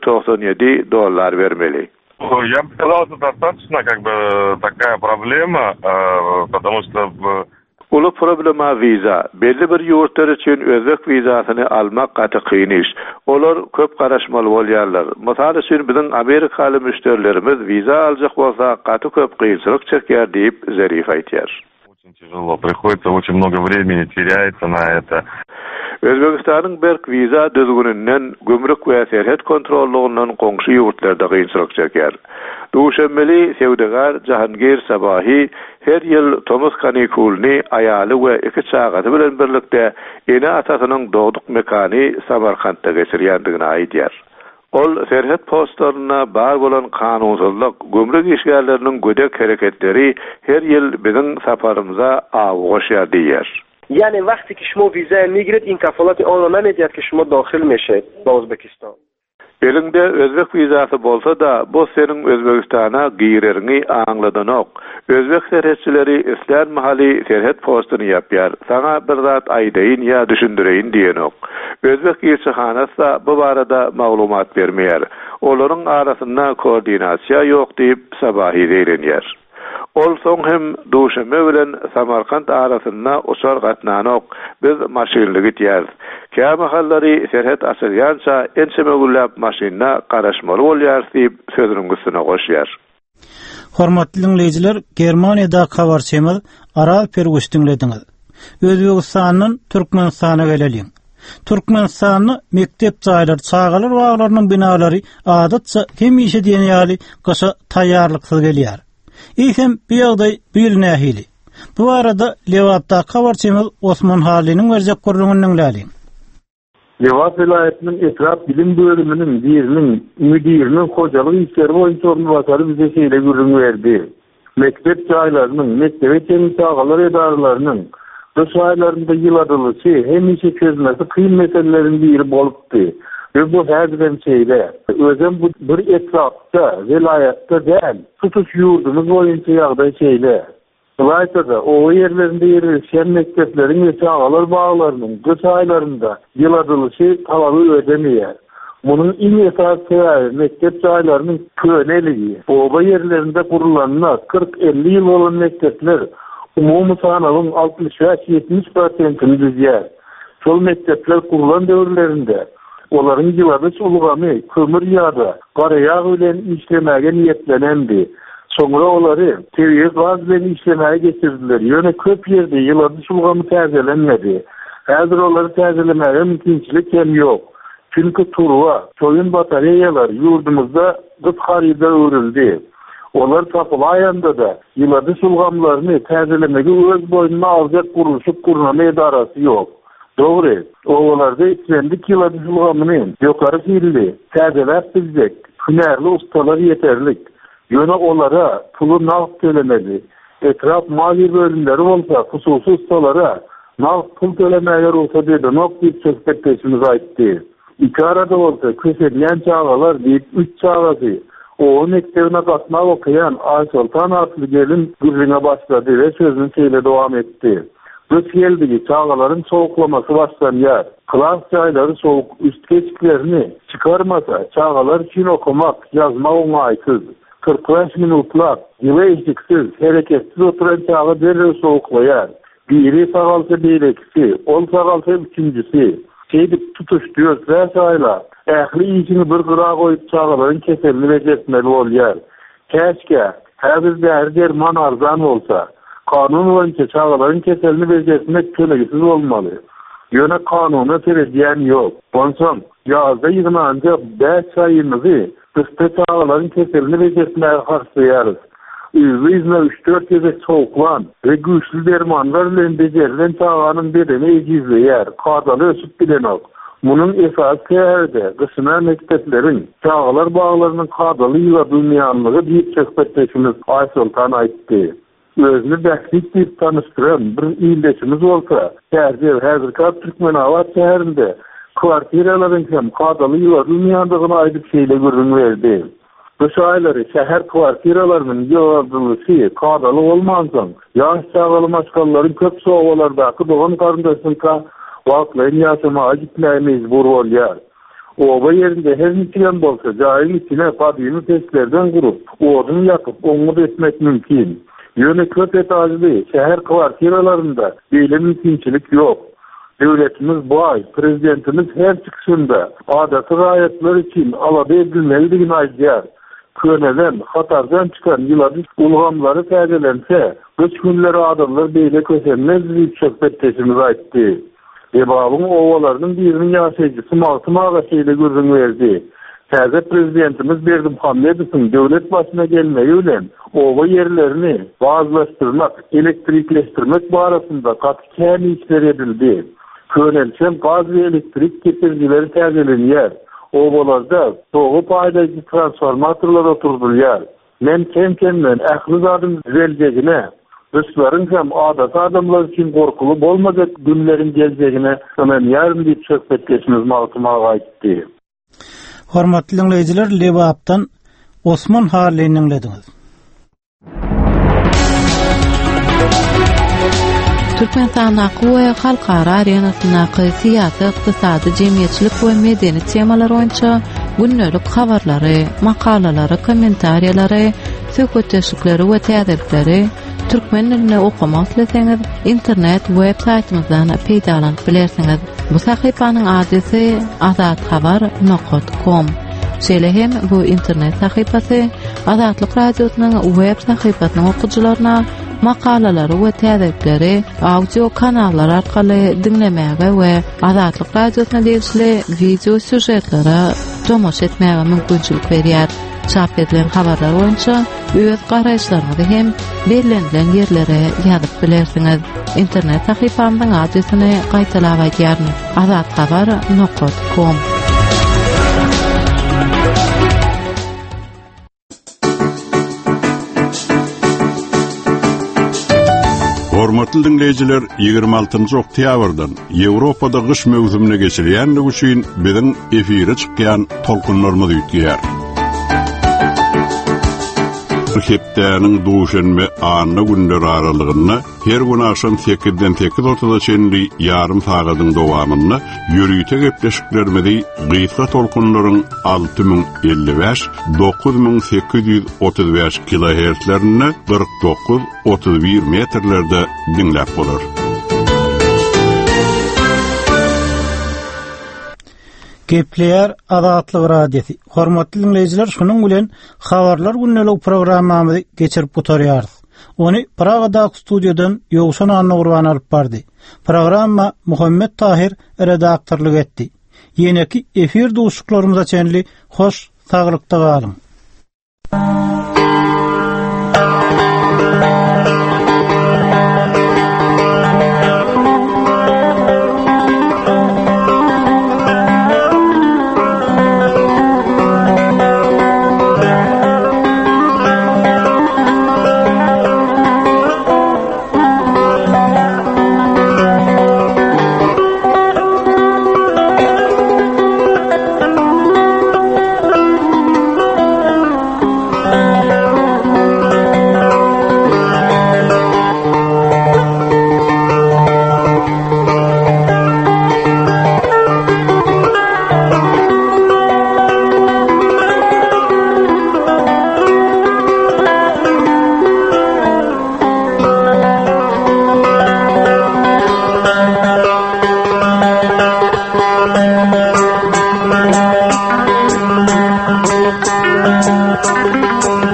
$197 vermeli. Я бы сказал, это достаточно такая проблема, потому что Ulu problema viza. Belli bir ýurtlar üçin özbek wizasyny almak gaty kyn iş. Olar köp garaşmaly bolýarlar. Mysal üçin biziň Amerikaly müşterilerimiz viza aljak bolsa gaty köp kynçylyk çekýär diýip Zarif aýtýar. Очень тяжело, приходится очень много времени теряется на это. Özbegistanyň berk wiza düzgününden gömrük we serhet kontrollugynyň goňşy ýurtlarda kynçylyk çekýär. Duşanbeli sewdegar Jahangir Sabahi her ýyl Thomas Kanikulny aýaly we iki çagaty bilen birlikde ene atasynyň dogduk mekany Samarkandda geçirýändigini aýdýar. Ol serhet postlaryna bar bolan kanunsuzlyk, gömrük işgärleriniň gödek hereketleri her ýyl biziň saparymyza awgoşýar diýer. یعنی وقتی که شما ویزای میگیرید این کفالات آن نمیدید که شما داخل میشید با ازبکستان. Elinde özbek wizasy bolsa da bu senin Özbekistana girerini aňladanok. Özbek serhetçileri isler mahalli serhet postunu yapýar. Sana bir zat aýdaýyn ýa düşündireýin diýenok. Özbek elçihanasy bu barada maglumat bermeýär. Olaryň arasynda koordinasiýa ýok diýip Sabahy diýenýär. Ol soň hem Duşanbe bilen Samarkand arasynda uçar gatnanok biz maşinligi diýär. Käme hallary serhet açylýança ençeme gullap maşinna garaşmaly bolýar diýip sözüniň üstüne goşýar. Hormatly dinleýijiler, Germaniýada habarçymyz Aral Pergüstinlediňiz. Özbegistanyň Türkmenistana geleliň. Türkmenistanyň mektep jaýlary, çağalar baglarynyň binalary adatça hemişe diýen ýaly gaşa taýýarlyksyz gelýär. İhem bir ýagdaý bilinähili. Bu arada Lewatda habarçymyz Osman Halynyň berjek gurrungynyň läli. Lewat vilayetinin etraf bilim bölümünün birinin müdirinin hocalyk işleri boýunça ornubasary bize şeýle gurrun berdi. Mektep jaýlarynyň, mektebe teňi çağalar edaralarynyň bu şaýlarynda ýyladylysy hemişe çözmesi kyn meseleleriň biri bolupdy. Ve bu häzirden şeýle. Özüm bu bir etrafda, vilayetde däl, tutuş ýurdumyz boýunça ýagdaý şeýle. Vilayetde o ýerlerinde ýerleşen mektepleriň we çağalar baglarynyň bu şaýlarynda ýyladylysy talaby ödemeýär. Munyň iň esas sebebi mektep jaýlarynyň köneligi. O ýerlerinde gurulanma 40-50 ýyl bolan mektepler umumy sanalyň 60-70%-ni düzýär. Şol mektepler kurulan döwürlerinde olaryň ýylady sulgamy kömür ýa-da gara ýag bilen işlemäge niýetlenendi. Soňra olary tebiýi gaz bilen işlemäge geçirdiler. Ýöne köp ýerde ýylady sulgamy täzelenmedi. Häzir olary täzelemäge mümkinçilik hem ýok. Çünki turwa, soýun batareýalar ýurdumyzda gytgaryda öwrüldi. Olar tapylaýanda da ýylady sulgamlaryny täzelemege öz boýuna aljak gurulşyp gurnama edarasy ýok. Doğru. Oğularda içlendik ýyladı sulgamyny ýokary hilli, täzelep bizek, hünärli ustalar yeterlik. Ýöne olara pulu nagt tölemeli. Etraf mali bölümleri bolsa, hususy ustalara nagt pul tölemäge ruhsat edilmek diýip söhbetdeşimiz aýtdy. İki arada bolsa köşedýän çağalar diýip 3 çağasy o mektebine gatnaş okuyan Aysultan adly gelin gürrüňe başlady we sözüni şeýle dowam etdi. Bu ýerdäki çağalaryň soğuklamasy başlanýar. Klas jaýlary soğuk üst geçiklerini çıkarmasa çağalar üçin okumak, yazmak oňaýsyz. 45 minutlap, ýyly eşiksiz, hereketsiz oturan çağı derre soğuklaýar. biri sağalsa beylekisi, ol sağalsa üçüncüsü, şeydip tutuştuyor, sayla, ähli işini bir qırağa koyup çağıların keselini becertmeli olyar. Keşke, her derman arzan olsa, kanun boyunca çağıların keselini becertmek kölegisiz olmalı. Yöne kanuna terediyen yok. Onson, yazda yığınanca 5 sayımızı kısta çağıların keselini becertmeye karşılayarız. İzle 3-4 gezek soğuklan ve güçlü dermanlar ile becerilen çağının bedeni ecizleyer, kadalı ösüp bilen ok. Bunun esas kıyarda kısına mekteplerin çağılar bağlarının kadalı yıladılmayanlığı deyip çökbetleşimiz Ay Sultan aytti. Özünü bəxtlik deyip tanıştıran bir iyildeşimiz olsa, Həzirkat Türkmenavat şəhərində kvartiraların hem kadalı yıladılmayandığını aydıp şeyle görün verdi. Bu şahilleri şehir kvartiralarının yıladılışı kadalı olmazdan, yaş çağalı maşkalların köp soğuvalardaki doğan karındasınca vaklayın yaşamaya gitmeye mecbur olyar. Oba yerinde her nitiyen bolsa cahil içine kadimi testlerden kurup, odun yakıp onu etmek mümkün. Yönetmek etajlı şehir kvartiralarında böyle mümkünçilik yok. Devletimiz bu ay, prezidentimiz her çıkışında adatı gayetler için alada edilmeliğini aydiyar. Köneden, Hatar'dan çıkan yıladı ulgamları tercelense, kış günleri adamlar böyle kösenmez bir çökbetteşimiz aytti. Ebabın ovalarının birinin yaşayıcısı Maltım Ağaçı'yla gözünü verdi. Taze prezidentimiz Berdim Hamledov'un devlet başına gelmeyi ölen ova yerlerini bazılaştırmak, elektrikleştirmek barasında katı kâmi işler edildi. Könelçen gaz ve elektrik getiricileri terceleniyor. Ovalarda soğuk paydacı transformatörler oturdular. Men kendimden ähli zadım düzeleceğine, Rusların hem adat adamlar için korkulu olmayacak günlerin geleceğine hemen yarın bir çökbetkeşimiz Maltım Ağaç'tı. Hormatly dinleyijiler, Lebapdan Osman Harleyni dinlediniz. Türkmenistan we halkara arenasyny siyasy, ykdysady, jemgyýetçilik we medeni temalar boýunça günnelik habarlary, makalalary, kommentariýalary, söhbetleşikleri we täzelikleri türkmen diline okumak ileseňiz internet web saytymyzdan peýdalanyp bilersiňiz. Bu sahypanyň adresi azatxabar.com. Şeýle hem bu internet sahypasy Azatlyk radiosynyň web sahypasynyň okuwçylaryna makalalary we täzelikleri audio kanallar arkaly dinlemäge we Azatlyk radiosyna degişli video süjetlere tomoş etmäge mümkinçilik berýär. Çap edilen habarlar boýunça öz garaýşlaryňyzy hem belirlenilen ýerlere ýazyp bilersiňiz. İnternet sahypamyň adresini gaýtalap aýdýaryn: azatxabar.com. Hormatly dinleyijiler, 26-njy oktýabrdan Ýewropada gyş mewsümine geçirilýänligi üçin biziň efire çykýan tolkunlarymyz ýetýär. Hepdeniň duşanmy anna günler aralygyny her gün aşam 8-den 8:30-a çenli ýarym sagatyň dowamyny ýürüýte gepleşiklermedi gysga tolkunlaryň 6055 9835 kHz-lerini 49-31 metrlerde dinläp bolar. Gepleýär Azatlyk radiosi. Hormatly dinleyijiler, şunuň bilen habarlar günnelik programmamyzy geçirip gutarýarys. Ony Pragadaky studiýadan Ýogşan Anna Gurban alyp bardy. Programma Muhammed Tahir redaktorlyk etdi. Ýeneki efir duşuklarymyza çenli hoş saglykda galyň. Müzik